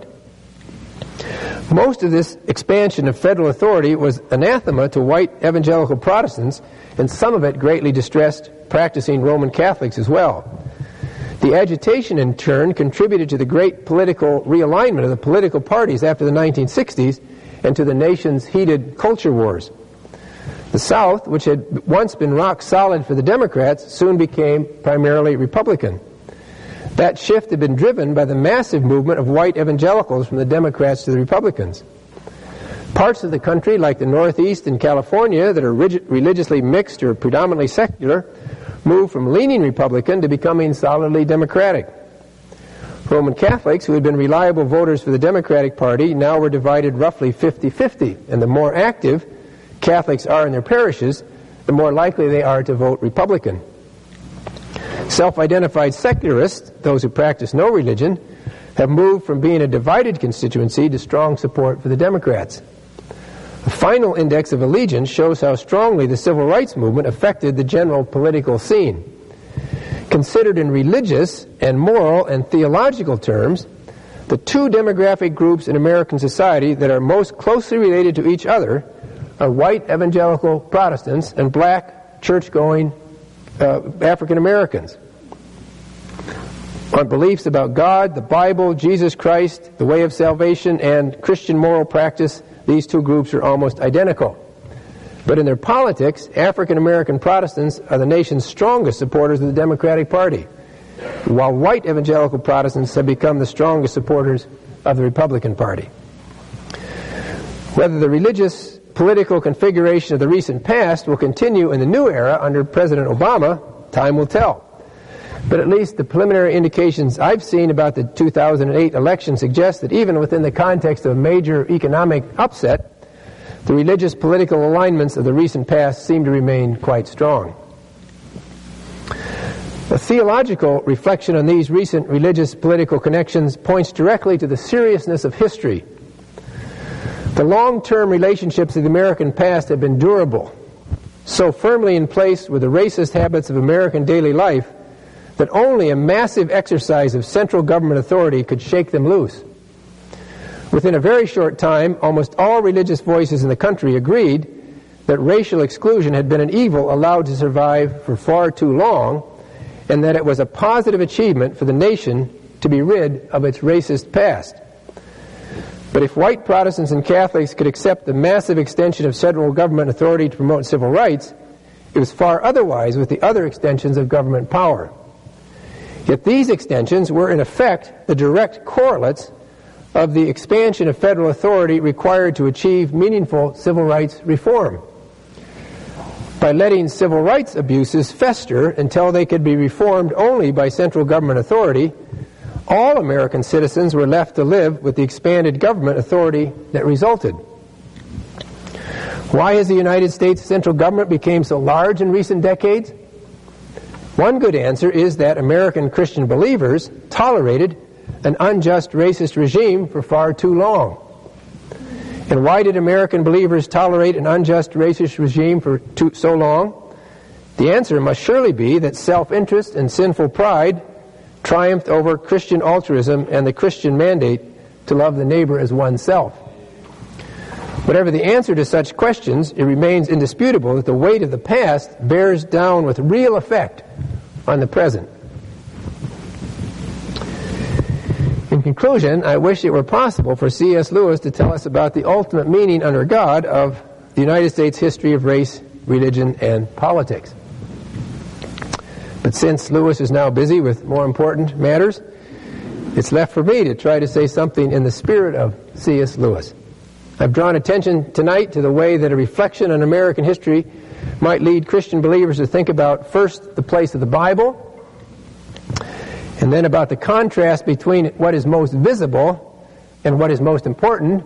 Most of this expansion of federal authority was anathema to white evangelical Protestants, and some of it greatly distressed practicing Roman Catholics as well. The agitation, in turn, contributed to the great political realignment of the political parties after the nineteen sixties and to the nation's heated culture wars. The South, which had once been rock solid for the Democrats, soon became primarily Republican. That shift had been driven by the massive movement of white evangelicals from the Democrats to the Republicans. Parts of the country, like the Northeast and California, that are rigid, religiously mixed or predominantly secular, moved from leaning Republican to becoming solidly Democratic. Roman Catholics, who had been reliable voters for the Democratic Party, now were divided roughly fifty-fifty, and the more active Catholics are in their parishes, the more likely they are to vote Republican. Self-identified secularists, those who practice no religion, have moved from being a divided constituency to strong support for the Democrats. The final index of allegiance shows how strongly the civil rights movement affected the general political scene. Considered in religious and moral and theological terms, the two demographic groups in American society that are most closely related to each other are white evangelical Protestants and black church-going uh, African Americans. On beliefs about God, the Bible, Jesus Christ, the way of salvation, and Christian moral practice, these two groups are almost identical. But in their politics, African American Protestants are the nation's strongest supporters of the Democratic Party, while white evangelical Protestants have become the strongest supporters of the Republican Party. Whether the religious political configuration of the recent past will continue in the new era under President Obama, time will tell. But at least the preliminary indications I've seen about the two thousand eight election suggest that even within the context of a major economic upset, the religious political alignments of the recent past seem to remain quite strong. A theological reflection on these recent religious political connections points directly to the seriousness of history. The long-term relationships of the American past have been durable, so firmly in place with the racist habits of American daily life that only a massive exercise of central government authority could shake them loose. Within a very short time, almost all religious voices in the country agreed that racial exclusion had been an evil allowed to survive for far too long, and that it was a positive achievement for the nation to be rid of its racist past. But if white Protestants and Catholics could accept the massive extension of federal government authority to promote civil rights, it was far otherwise with the other extensions of government power. Yet these extensions were in effect the direct correlates of the expansion of federal authority required to achieve meaningful civil rights reform. By letting civil rights abuses fester until they could be reformed only by central government authority, all American citizens were left to live with the expanded government authority that resulted. Why has the United States central government become so large in recent decades? One good answer is that American Christian believers tolerated an unjust racist regime for far too long. And why did American believers tolerate an unjust racist regime for too, so long? The answer must surely be that self-interest and sinful pride triumphed over Christian altruism and the Christian mandate to love the neighbor as oneself. Whatever the answer to such questions, it remains indisputable that the weight of the past bears down with real effect on the present. In conclusion, I wish it were possible for C S Lewis to tell us about the ultimate meaning under God of the United States history of race, religion, and politics. But since Lewis is now busy with more important matters, it's left for me to try to say something in the spirit of C S Lewis. I've drawn attention tonight to the way that a reflection on American history might lead Christian believers to think about first the place of the Bible, and then about the contrast between what is most visible and what is most important,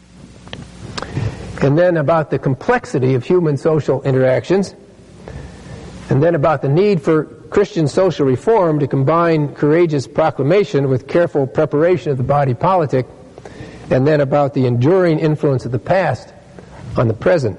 and then about the complexity of human social interactions, and then about the need for Christian social reform to combine courageous proclamation with careful preparation of the body politic, and then about the enduring influence of the past on the present.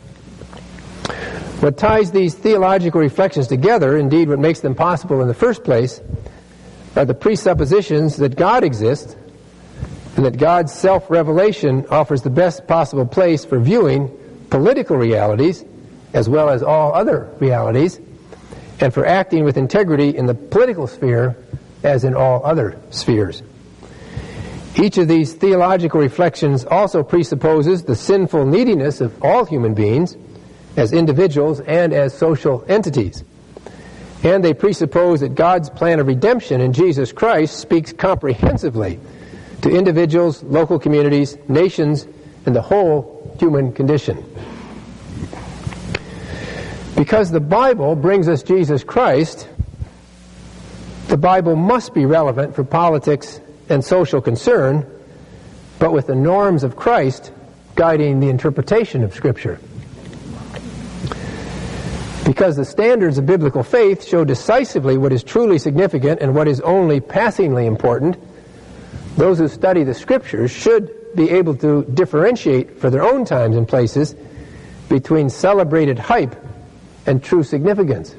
What ties these theological reflections together, indeed what makes them possible in the first place, are the presuppositions that God exists and that God's self-revelation offers the best possible place for viewing political realities as well as all other realities, and for acting with integrity in the political sphere as in all other spheres. Each of these theological reflections also presupposes the sinful neediness of all human beings as individuals and as social entities. And they presuppose that God's plan of redemption in Jesus Christ speaks comprehensively to individuals, local communities, nations, and the whole human condition. Because the Bible brings us Jesus Christ, the Bible must be relevant for politics and social concern, but with the norms of Christ guiding the interpretation of Scripture. Because the standards of biblical faith show decisively what is truly significant and what is only passingly important, those who study the Scriptures should be able to differentiate for their own times and places between celebrated hype and true significance.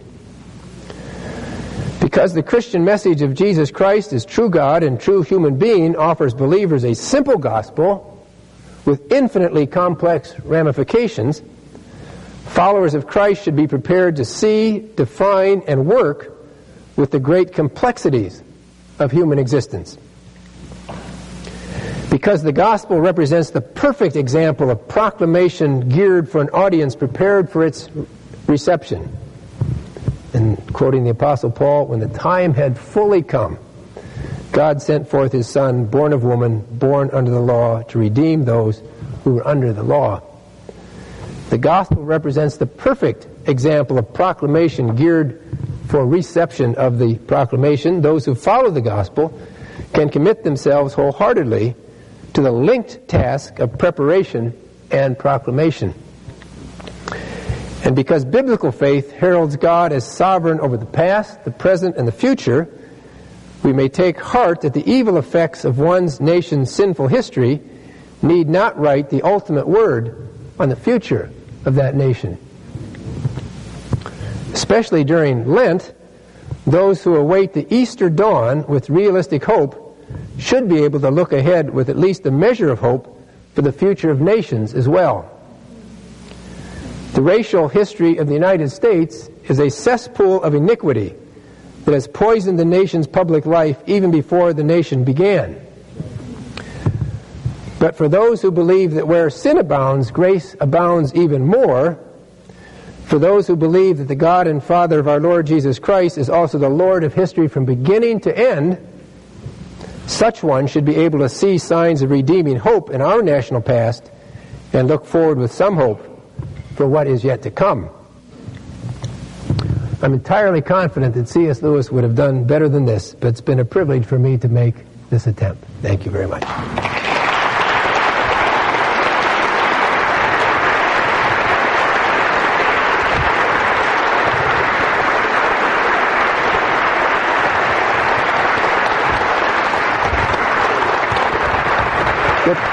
Because the Christian message of Jesus Christ as true God and true human being offers believers a simple gospel with infinitely complex ramifications, followers of Christ should be prepared to see, define, and work with the great complexities of human existence. Because the gospel represents the perfect example of proclamation geared for an audience prepared for its reception. And quoting the Apostle Paul, when the time had fully come, God sent forth his Son, born of woman, born under the law, to redeem those who were under the law. The gospel represents the perfect example of proclamation geared for reception of the proclamation. Those who follow the gospel can commit themselves wholeheartedly to the linked task of preparation and proclamation. And because biblical faith heralds God as sovereign over the past, the present, and the future, we may take heart that the evil effects of one's nation's sinful history need not write the ultimate word on the future of that nation. Especially during Lent, those who await the Easter dawn with realistic hope should be able to look ahead with at least a measure of hope for the future of nations as well. The racial history of the United States is a cesspool of iniquity that has poisoned the nation's public life even before the nation began. But for those who believe that where sin abounds, grace abounds even more, for those who believe that the God and Father of our Lord Jesus Christ is also the Lord of history from beginning to end, such one should be able to see signs of redeeming hope in our national past and look forward with some hope for what is yet to come. I'm entirely confident that C S Lewis would have done better than this, but it's been a privilege for me to make this attempt. Thank you very much. Good.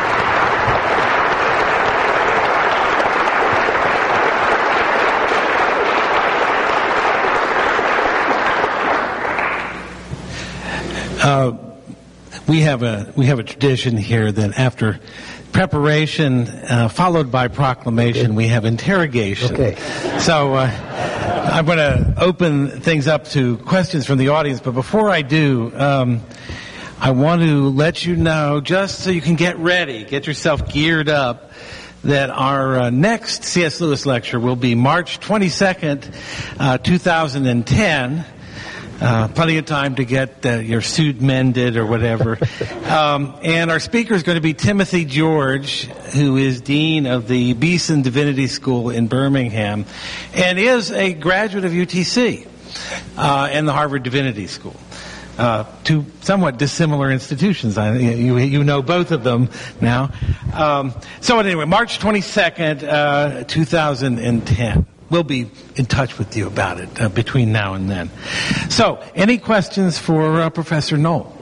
Uh, we have a we have a tradition here that after preparation uh, followed by proclamation, we have interrogation. Okay. So uh, I'm going to open things up to questions from the audience, but before I do, um, I want to let you know, just so you can get ready, get yourself geared up, that our uh, next C S Lewis lecture will be March twenty-second, uh, two thousand ten. Uh, plenty of time to get uh, your suit mended or whatever. Um, and our speaker is going to be Timothy George, who is Dean of the Beeson Divinity School in Birmingham and is a graduate of U T C uh, and the Harvard Divinity School. Uh, two somewhat dissimilar institutions. I, you, you know both of them now. Um, so anyway, March twenty-second, uh, two thousand ten. We'll be in touch with you about it uh, between now and then. So, any questions for uh, Professor Knoll?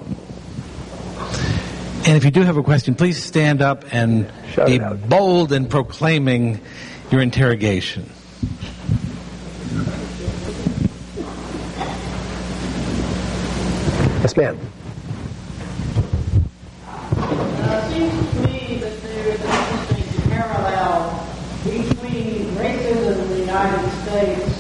And if you do have a question, please stand up and Shout be bold in proclaiming your interrogation. Yes, ma'am. Uh, it seems to me that there is an interesting parallel between racism in the United States,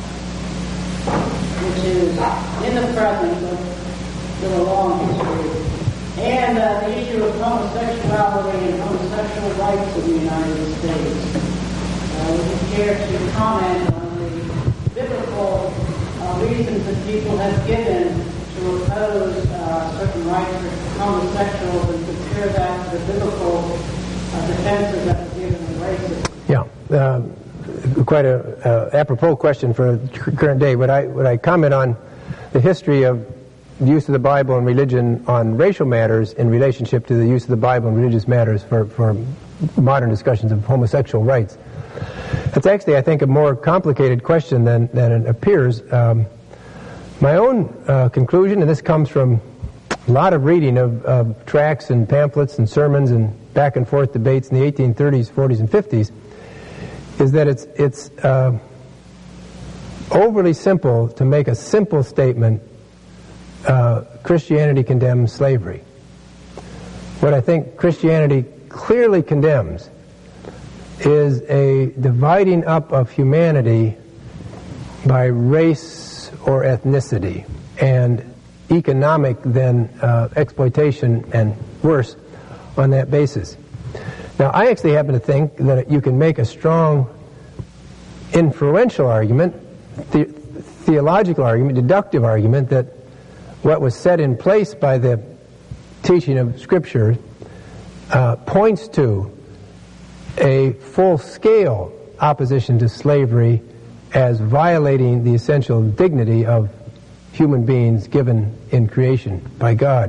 which is in the present but with a long history, and uh, the issue of homosexuality and homosexual rights in the United States. Uh, would you care to comment on the biblical uh, reasons that people have given to oppose uh, certain rights for homosexuals and compare that to the biblical uh, defenses that were given in racism? Yeah, uh, quite a uh, apropos question for the current day. Would I would I comment on the history of the use of the Bible and religion on racial matters in relationship to the use of the Bible and religious matters for, for modern discussions of homosexual rights? It's actually, I think, a more complicated question than, than it appears. Um, my own uh, conclusion, and this comes from a lot of reading of, of tracts and pamphlets and sermons and back and forth debates in the eighteen thirties, forties, and fifties, is that it's, it's uh, overly simple to make a simple statement, uh, Christianity condemns slavery. What I think Christianity clearly condemns is a dividing up of humanity by race or ethnicity, and economic then uh, exploitation and worse on that basis. Now, I actually happen to think that you can make a strong inferential argument, the, theological argument, deductive argument, that what was set in place by the teaching of Scripture uh, points to a full-scale opposition to slavery as violating the essential dignity of human beings given in creation by God.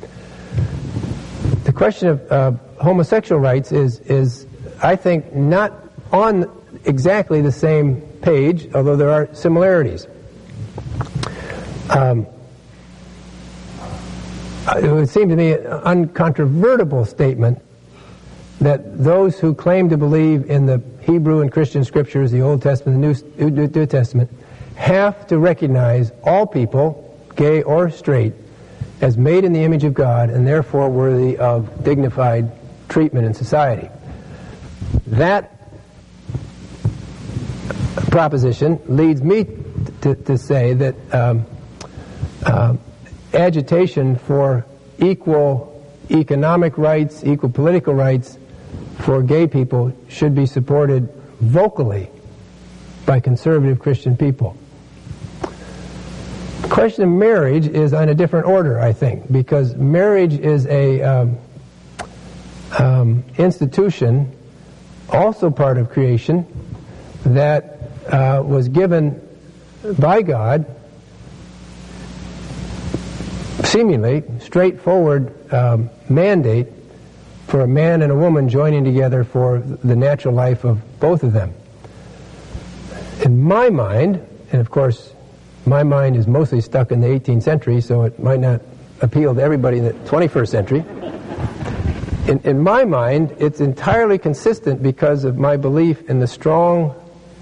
The question of uh, homosexual rights is, is, I think, not on exactly the same page, although there are similarities. Um, it would seem to me an uncontrovertible statement that those who claim to believe in the Hebrew and Christian scriptures, the Old Testament, the New, New Testament, have to recognize all people, gay or straight, as made in the image of God and therefore worthy of dignified treatment in society. That proposition leads me to, to say that um, uh, agitation for equal economic rights, equal political rights for gay people should be supported vocally by conservative Christian people. The question of marriage is on a different order, I think, because marriage is a um, um, institution, also part of creation, that uh, was given by God, seemingly straightforward um, mandate for a man and a woman joining together for the natural life of both of them. In my mind, and of course my mind is mostly stuck in the eighteenth century, so it might not appeal to everybody in the twenty-first century. In, in my mind, it's entirely consistent because of my belief in the strong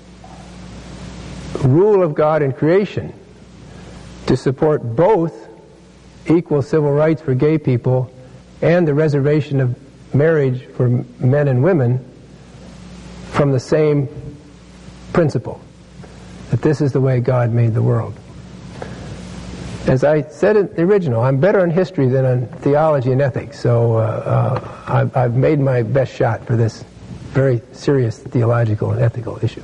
rule of God in creation to support both equal civil rights for gay people and the reservation of marriage for men and women from the same principle, that this is the way God made the world. As I said in the original, I'm better in history than on theology and ethics, so uh, uh, I've, I've made my best shot for this very serious theological and ethical issue.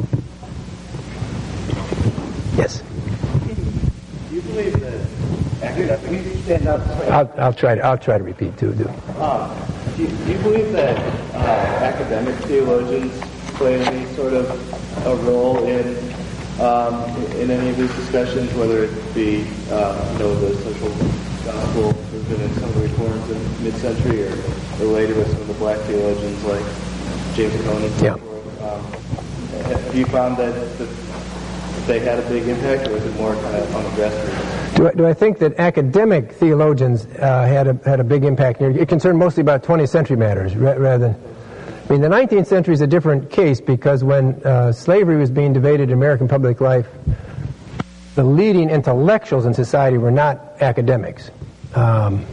Yes? Do you believe that academic... Stand up. I'll, I'll, try to, I'll try to repeat, too. Do. Um, do, you, do you believe that uh, academic theologians play any sort of a role in um, in any of these discussions, whether it be uh, you know the social gospel movement and some of the reforms in mid-century, or, or later with some of the black theologians like James Cone? Yeah. Um, have you found that, that they had a big impact, or was it more kind of on the grassroots? Do I, do I think that academic theologians uh, had a had a big impact? It concerned mostly about twentieth century matters rather than. I mean, the nineteenth century is a different case because when uh, slavery was being debated in American public life, the leading intellectuals in society were not academics. Um,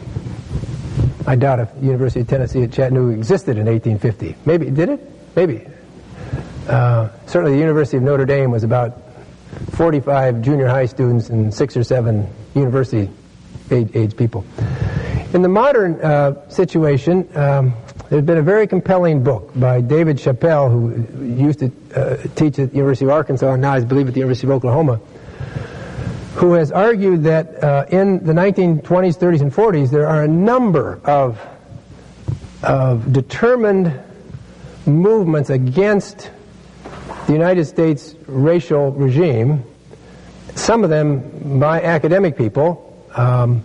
I doubt if the University of Tennessee at Chattanooga existed in eighteen fifty. Maybe, did it? Maybe. Uh, certainly the University of Notre Dame was about forty-five junior high students and six or seven university age, age people. In the modern uh, situation, um, there's been a very compelling book by David Chappelle, who used to uh, teach at the University of Arkansas and now I believe at the University of Oklahoma, who has argued that uh, in the nineteen twenties, thirties, and forties there are a number of, of determined movements against the United States racial regime, some of them by academic people, um,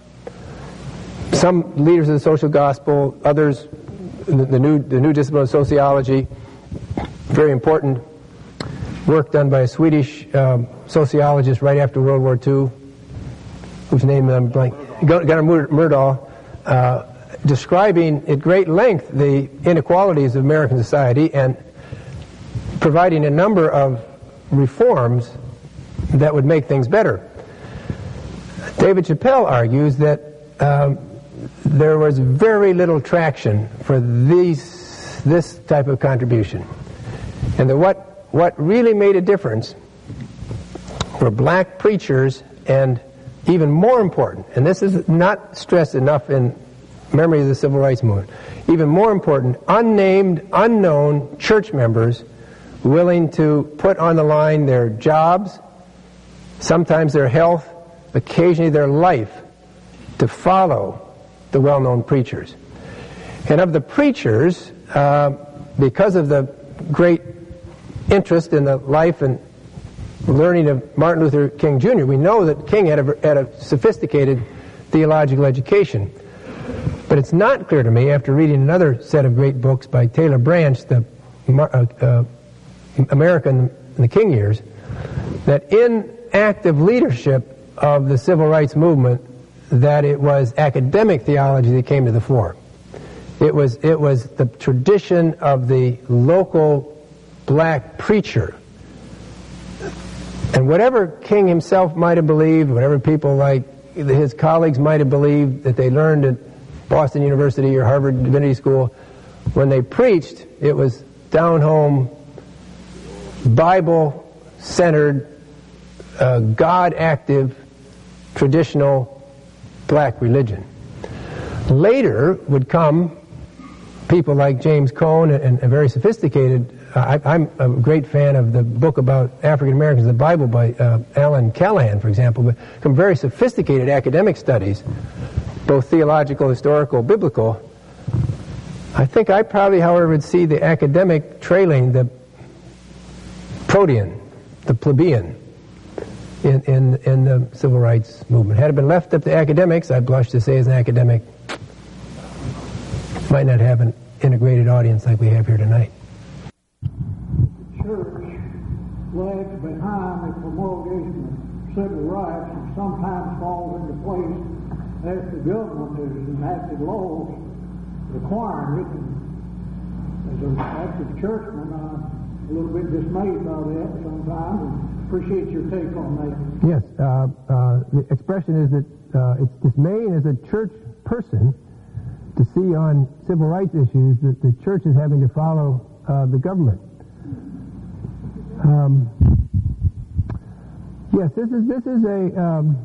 some leaders of the social gospel, others the, the new the new discipline of sociology, very important work done by a Swedish um, sociologist right after World War Two, whose name I'm blank, Gunnar Myrdal, uh, describing at great length the inequalities of American society and providing a number of reforms that would make things better. David Chappelle argues that um, there was very little traction for these, this type of contribution. And that what, what really made a difference were black preachers, and even more important, and this is not stressed enough in memory of the Civil Rights Movement. Even more important, unnamed, unknown church members willing to put on the line their jobs, sometimes their health, occasionally their life, to follow the well-known preachers. And of the preachers, uh, because of the great interest in the life and learning of Martin Luther King Junior, we know that King had a, had a sophisticated theological education. But it's not clear to me, after reading another set of great books by Taylor Branch, the uh, uh, American in the King years, that in active leadership of the Civil Rights Movement, that it was academic theology that came to the fore. It was, it was the tradition of the local black preacher. And whatever King himself might have believed, whatever people like his colleagues might have believed that they learned at Boston University or Harvard Divinity School, when they preached, it was down-home, Bible-centered, uh, God-active, traditional black religion. Later would come people like James Cone and, and, and very sophisticated. Uh, I, I'm a great fan of the book about African Americans, the Bible by uh, Alan Callahan, for example, but some very sophisticated academic studies, both theological, historical, biblical. I think I probably, however, would see the academic trailing the protean, the plebeian, in, in, in the civil rights movement. Had it been left up to academics, I blush to say as an academic, might not have an integrated audience like we have here tonight. The church lags behind the promulgation of civil rights and sometimes falls into place as the government has enacted laws requiring it. And as an active churchman, I'm a little bit dismayed by that sometimes, and appreciate your take on that. Yes, uh, uh, the expression is that uh, it's dismaying as a church person to see on civil rights issues that the church is having to follow uh, the government. Um, yes, this is this is a um,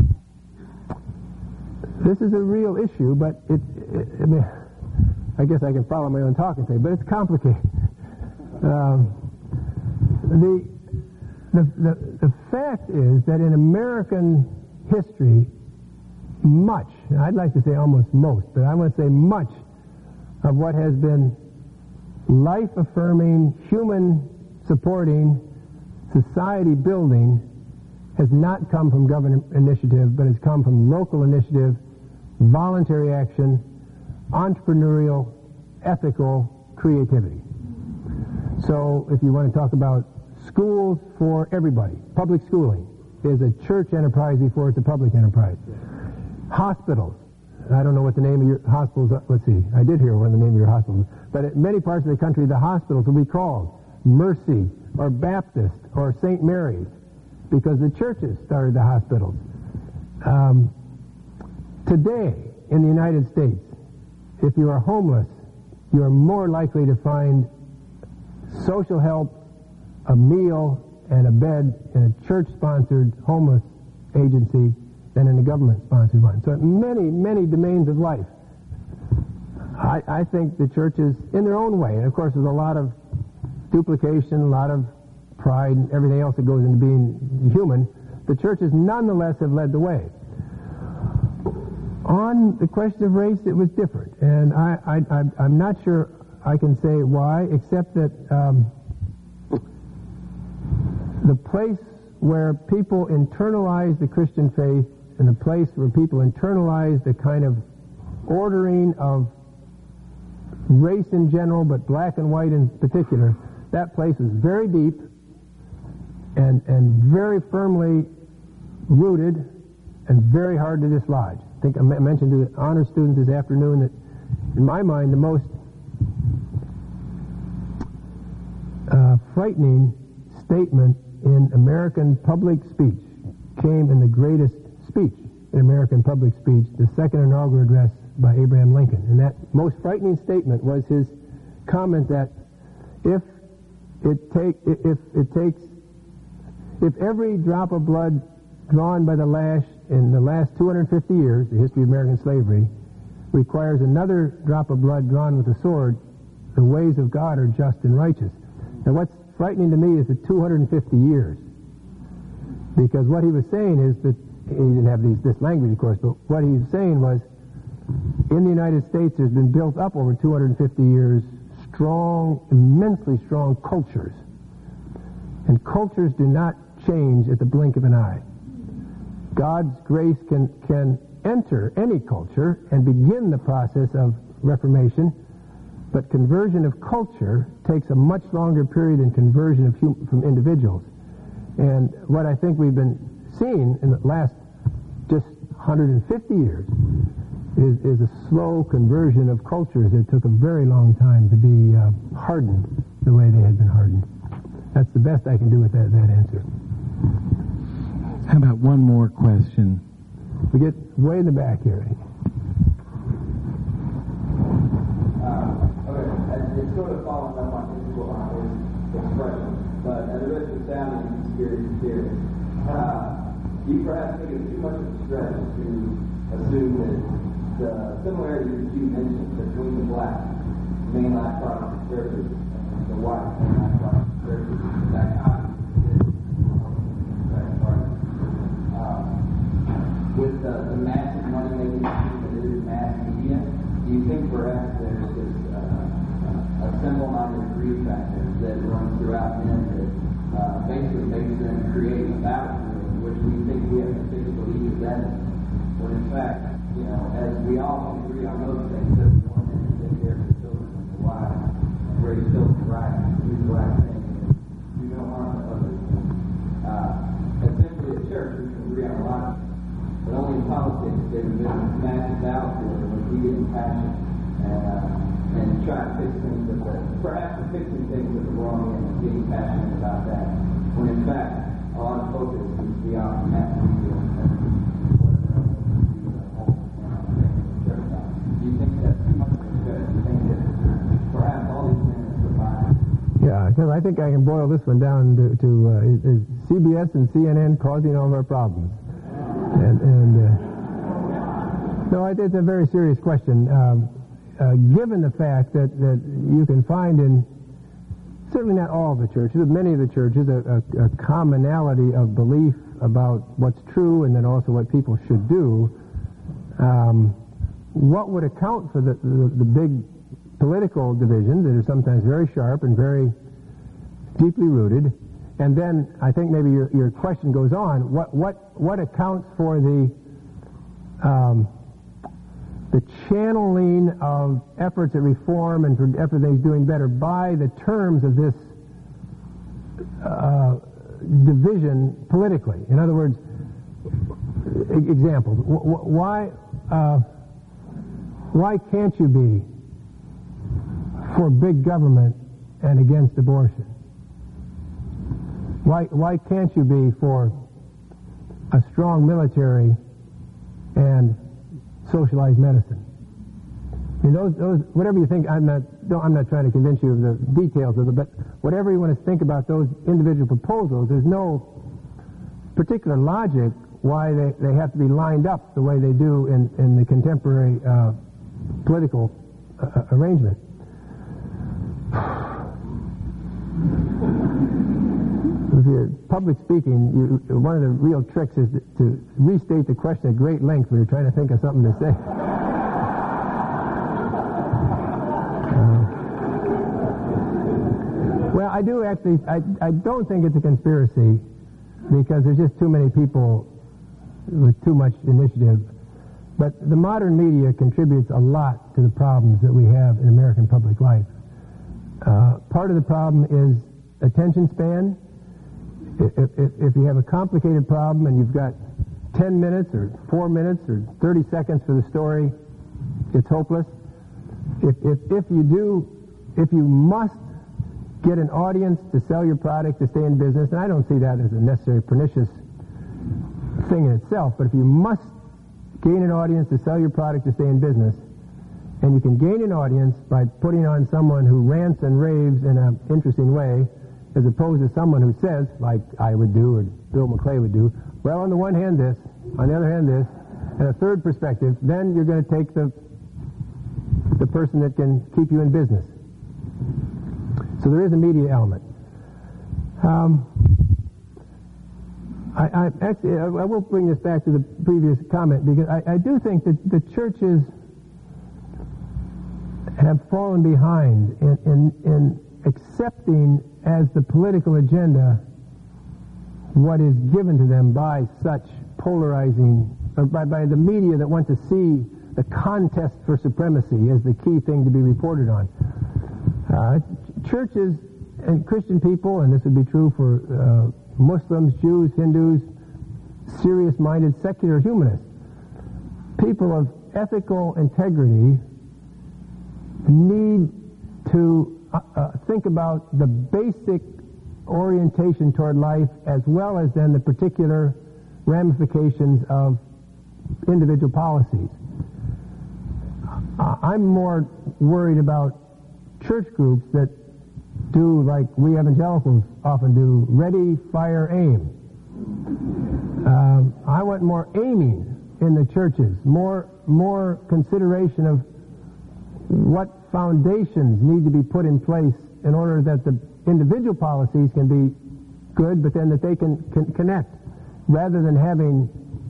this is a real issue, but it, it, I mean, I guess I can follow my own talk and say, but it's complicated. Um, the, the the the fact is that in American history, much, I'd like to say almost most, but I want to say much of what has been life-affirming, human-supporting, society-building has not come from government initiative, but has come from local initiative, voluntary action, entrepreneurial, ethical creativity. So if you want to talk about schools for everybody, public schooling is a church enterprise before it's a public enterprise. Hospitals. I don't know what the name of your hospitals are. Let's see. I did hear what the name of your hospitals. But in many parts of the country, the hospitals will be called Mercy or Baptist or Saint Mary's because the churches started the hospitals. Um, today, in the United States, if you are homeless, you are more likely to find social help, a meal, and a bed in a church-sponsored homeless agency than in a government-sponsored one. So many, many domains of life. I, I think the churches, in their own way, and of course there's a lot of duplication, a lot of pride, and everything else that goes into being human, the churches nonetheless have led the way. On the question of race, it was different, and I, I, I, I'm not sure I can say why, except that um, the place where people internalize the Christian faith and the place where people internalize the kind of ordering of race in general, but black and white in particular, that place is very deep and, and very firmly rooted and very hard to dislodge. I think I mentioned to the honor students this afternoon that, in my mind, the most uh, frightening statement in American public speech came in the greatest speech in American public speech, the second inaugural address by Abraham Lincoln. And that most frightening statement was his comment that if it take if it takes if every drop of blood drawn by the lash in the last two hundred fifty years, the history of American slavery, requires another drop of blood drawn with a sword. The ways of God are just and righteous. And what's frightening to me is the two hundred fifty years. Because what he was saying is that, he didn't have these, this language, of course, but what he was saying was, in the United States, there's been built up over two hundred fifty years strong, immensely strong cultures. And cultures do not change at the blink of an eye. God's grace can, can enter any culture and begin the process of reformation, but conversion of culture takes a much longer period than conversion of hum, from individuals. And what I think we've been seeing in the last just one hundred fifty years is, is a slow conversion of cultures that took a very long time to be uh, hardened the way they had been hardened. That's the best I can do with that, that answer. How about one more question? We get way in the back here. Uh, okay, it's sort of following up on his, on his expression, but at the risk of sounding conspiracy theory, uh, do you perhaps think it's too much of a stretch to assume that the similarities that you mentioned between the black mainline Protestant churches and the white mainline Protestant churches, that obviously is uh, with the, the massive money-making machine that is mass media, do you think perhaps there's this uh, a simple-minded greed factor that runs throughout men that uh, basically makes them create a battlefield in which we think we have to fix believers enemies, when in fact, you know, as we all can agree on those things, that the one man to take care of the children and the wives, and raise children right, and do the right thing, and do no harm to others. Uh, essentially, at church, we can agree on a lot of things, but only in politics there's been a massive battlefield in which we get in passion and, uh, and try to fix things with the, perhaps we're fixing things with the wrong end and getting passionate about that, when in fact, a lot of focus needs to be on mass media and whatever else we do to hold the church on. Do you think that's too much of a stretch? Do you think that perhaps all these men are surviving? Yeah, because I think I can boil this one down to, to uh, is, is C B S and C N N causing all of our problems? And, and uh, no, it's a very serious question. Um, uh, given the fact that, that you can find in certainly not all of the churches, but many of the churches, a, a, a commonality of belief about what's true and then also what people should do, um, what would account for the, the, the big political divisions that are sometimes very sharp and very deeply rooted? And then I think maybe your, your question goes on, what, what, what accounts for the um, the channeling of efforts at reform and for everything's doing better by the terms of this uh, division politically? In other words, e- examples. W- w- why, uh, why can't you be for big government and against abortion? Why, why can't you be for a strong military and socialized medicine? I mean, those, those, whatever you think, I'm not, don't, I'm not trying to convince you of the details of it, but whatever you want to think about those individual proposals, there's no particular logic why they, they have to be lined up the way they do in, in the contemporary uh, political uh, arrangement. If you're public speaking, you, one of the real tricks is to, to restate the question at great length when you're trying to think of something to say. uh, well, I do actually, I, I don't think it's a conspiracy because there's just too many people with too much initiative. But the modern media contributes a lot to the problems that we have in American public life. Uh, part of the problem is attention span. If, if, if you have a complicated problem and you've got ten minutes or four minutes or thirty seconds for the story, it's hopeless. If, if, if you do, if you must get an audience to sell your product to stay in business, and I don't see that as a necessarily pernicious thing in itself, but if you must gain an audience to sell your product to stay in business, and you can gain an audience by putting on someone who rants and raves in an interesting way, as opposed to someone who says, like I would do or Bill McClay would do, well, on the one hand this, on the other hand this, and a third perspective, then you're going to take the person that can keep you in business. So there is a media element. Um, I, I actually I, I will bring this back to the previous comment, because I, I do think that the churches have fallen behind in, in, in accepting as the political agenda what is given to them by such polarizing, or by, by the media that want to see the contest for supremacy as the key thing to be reported on. Uh, churches and Christian people, and this would be true for uh, Muslims, Jews, Hindus, serious-minded secular humanists, people of ethical integrity need to uh, uh, think about the basic orientation toward life, as well as then the particular ramifications of individual policies. Uh, I'm more worried about church groups that do like we evangelicals often do, ready, fire, aim. Um, I want more aiming in the churches, more more consideration of what foundations need to be put in place in order that the individual policies can be good, but then that they can, can connect, rather than having,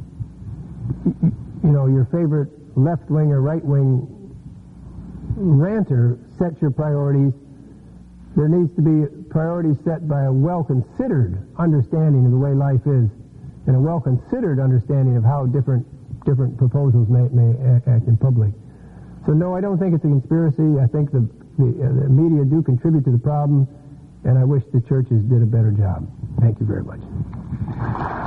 you know, your favorite left-wing or right-wing ranter set your priorities. There needs to be priorities set by a well-considered understanding of the way life is, and a well-considered understanding of how different different proposals may, may act in public. So no, I don't think it's a conspiracy. I think the, the, uh, the media do contribute to the problem, and I wish the churches did a better job. Thank you very much.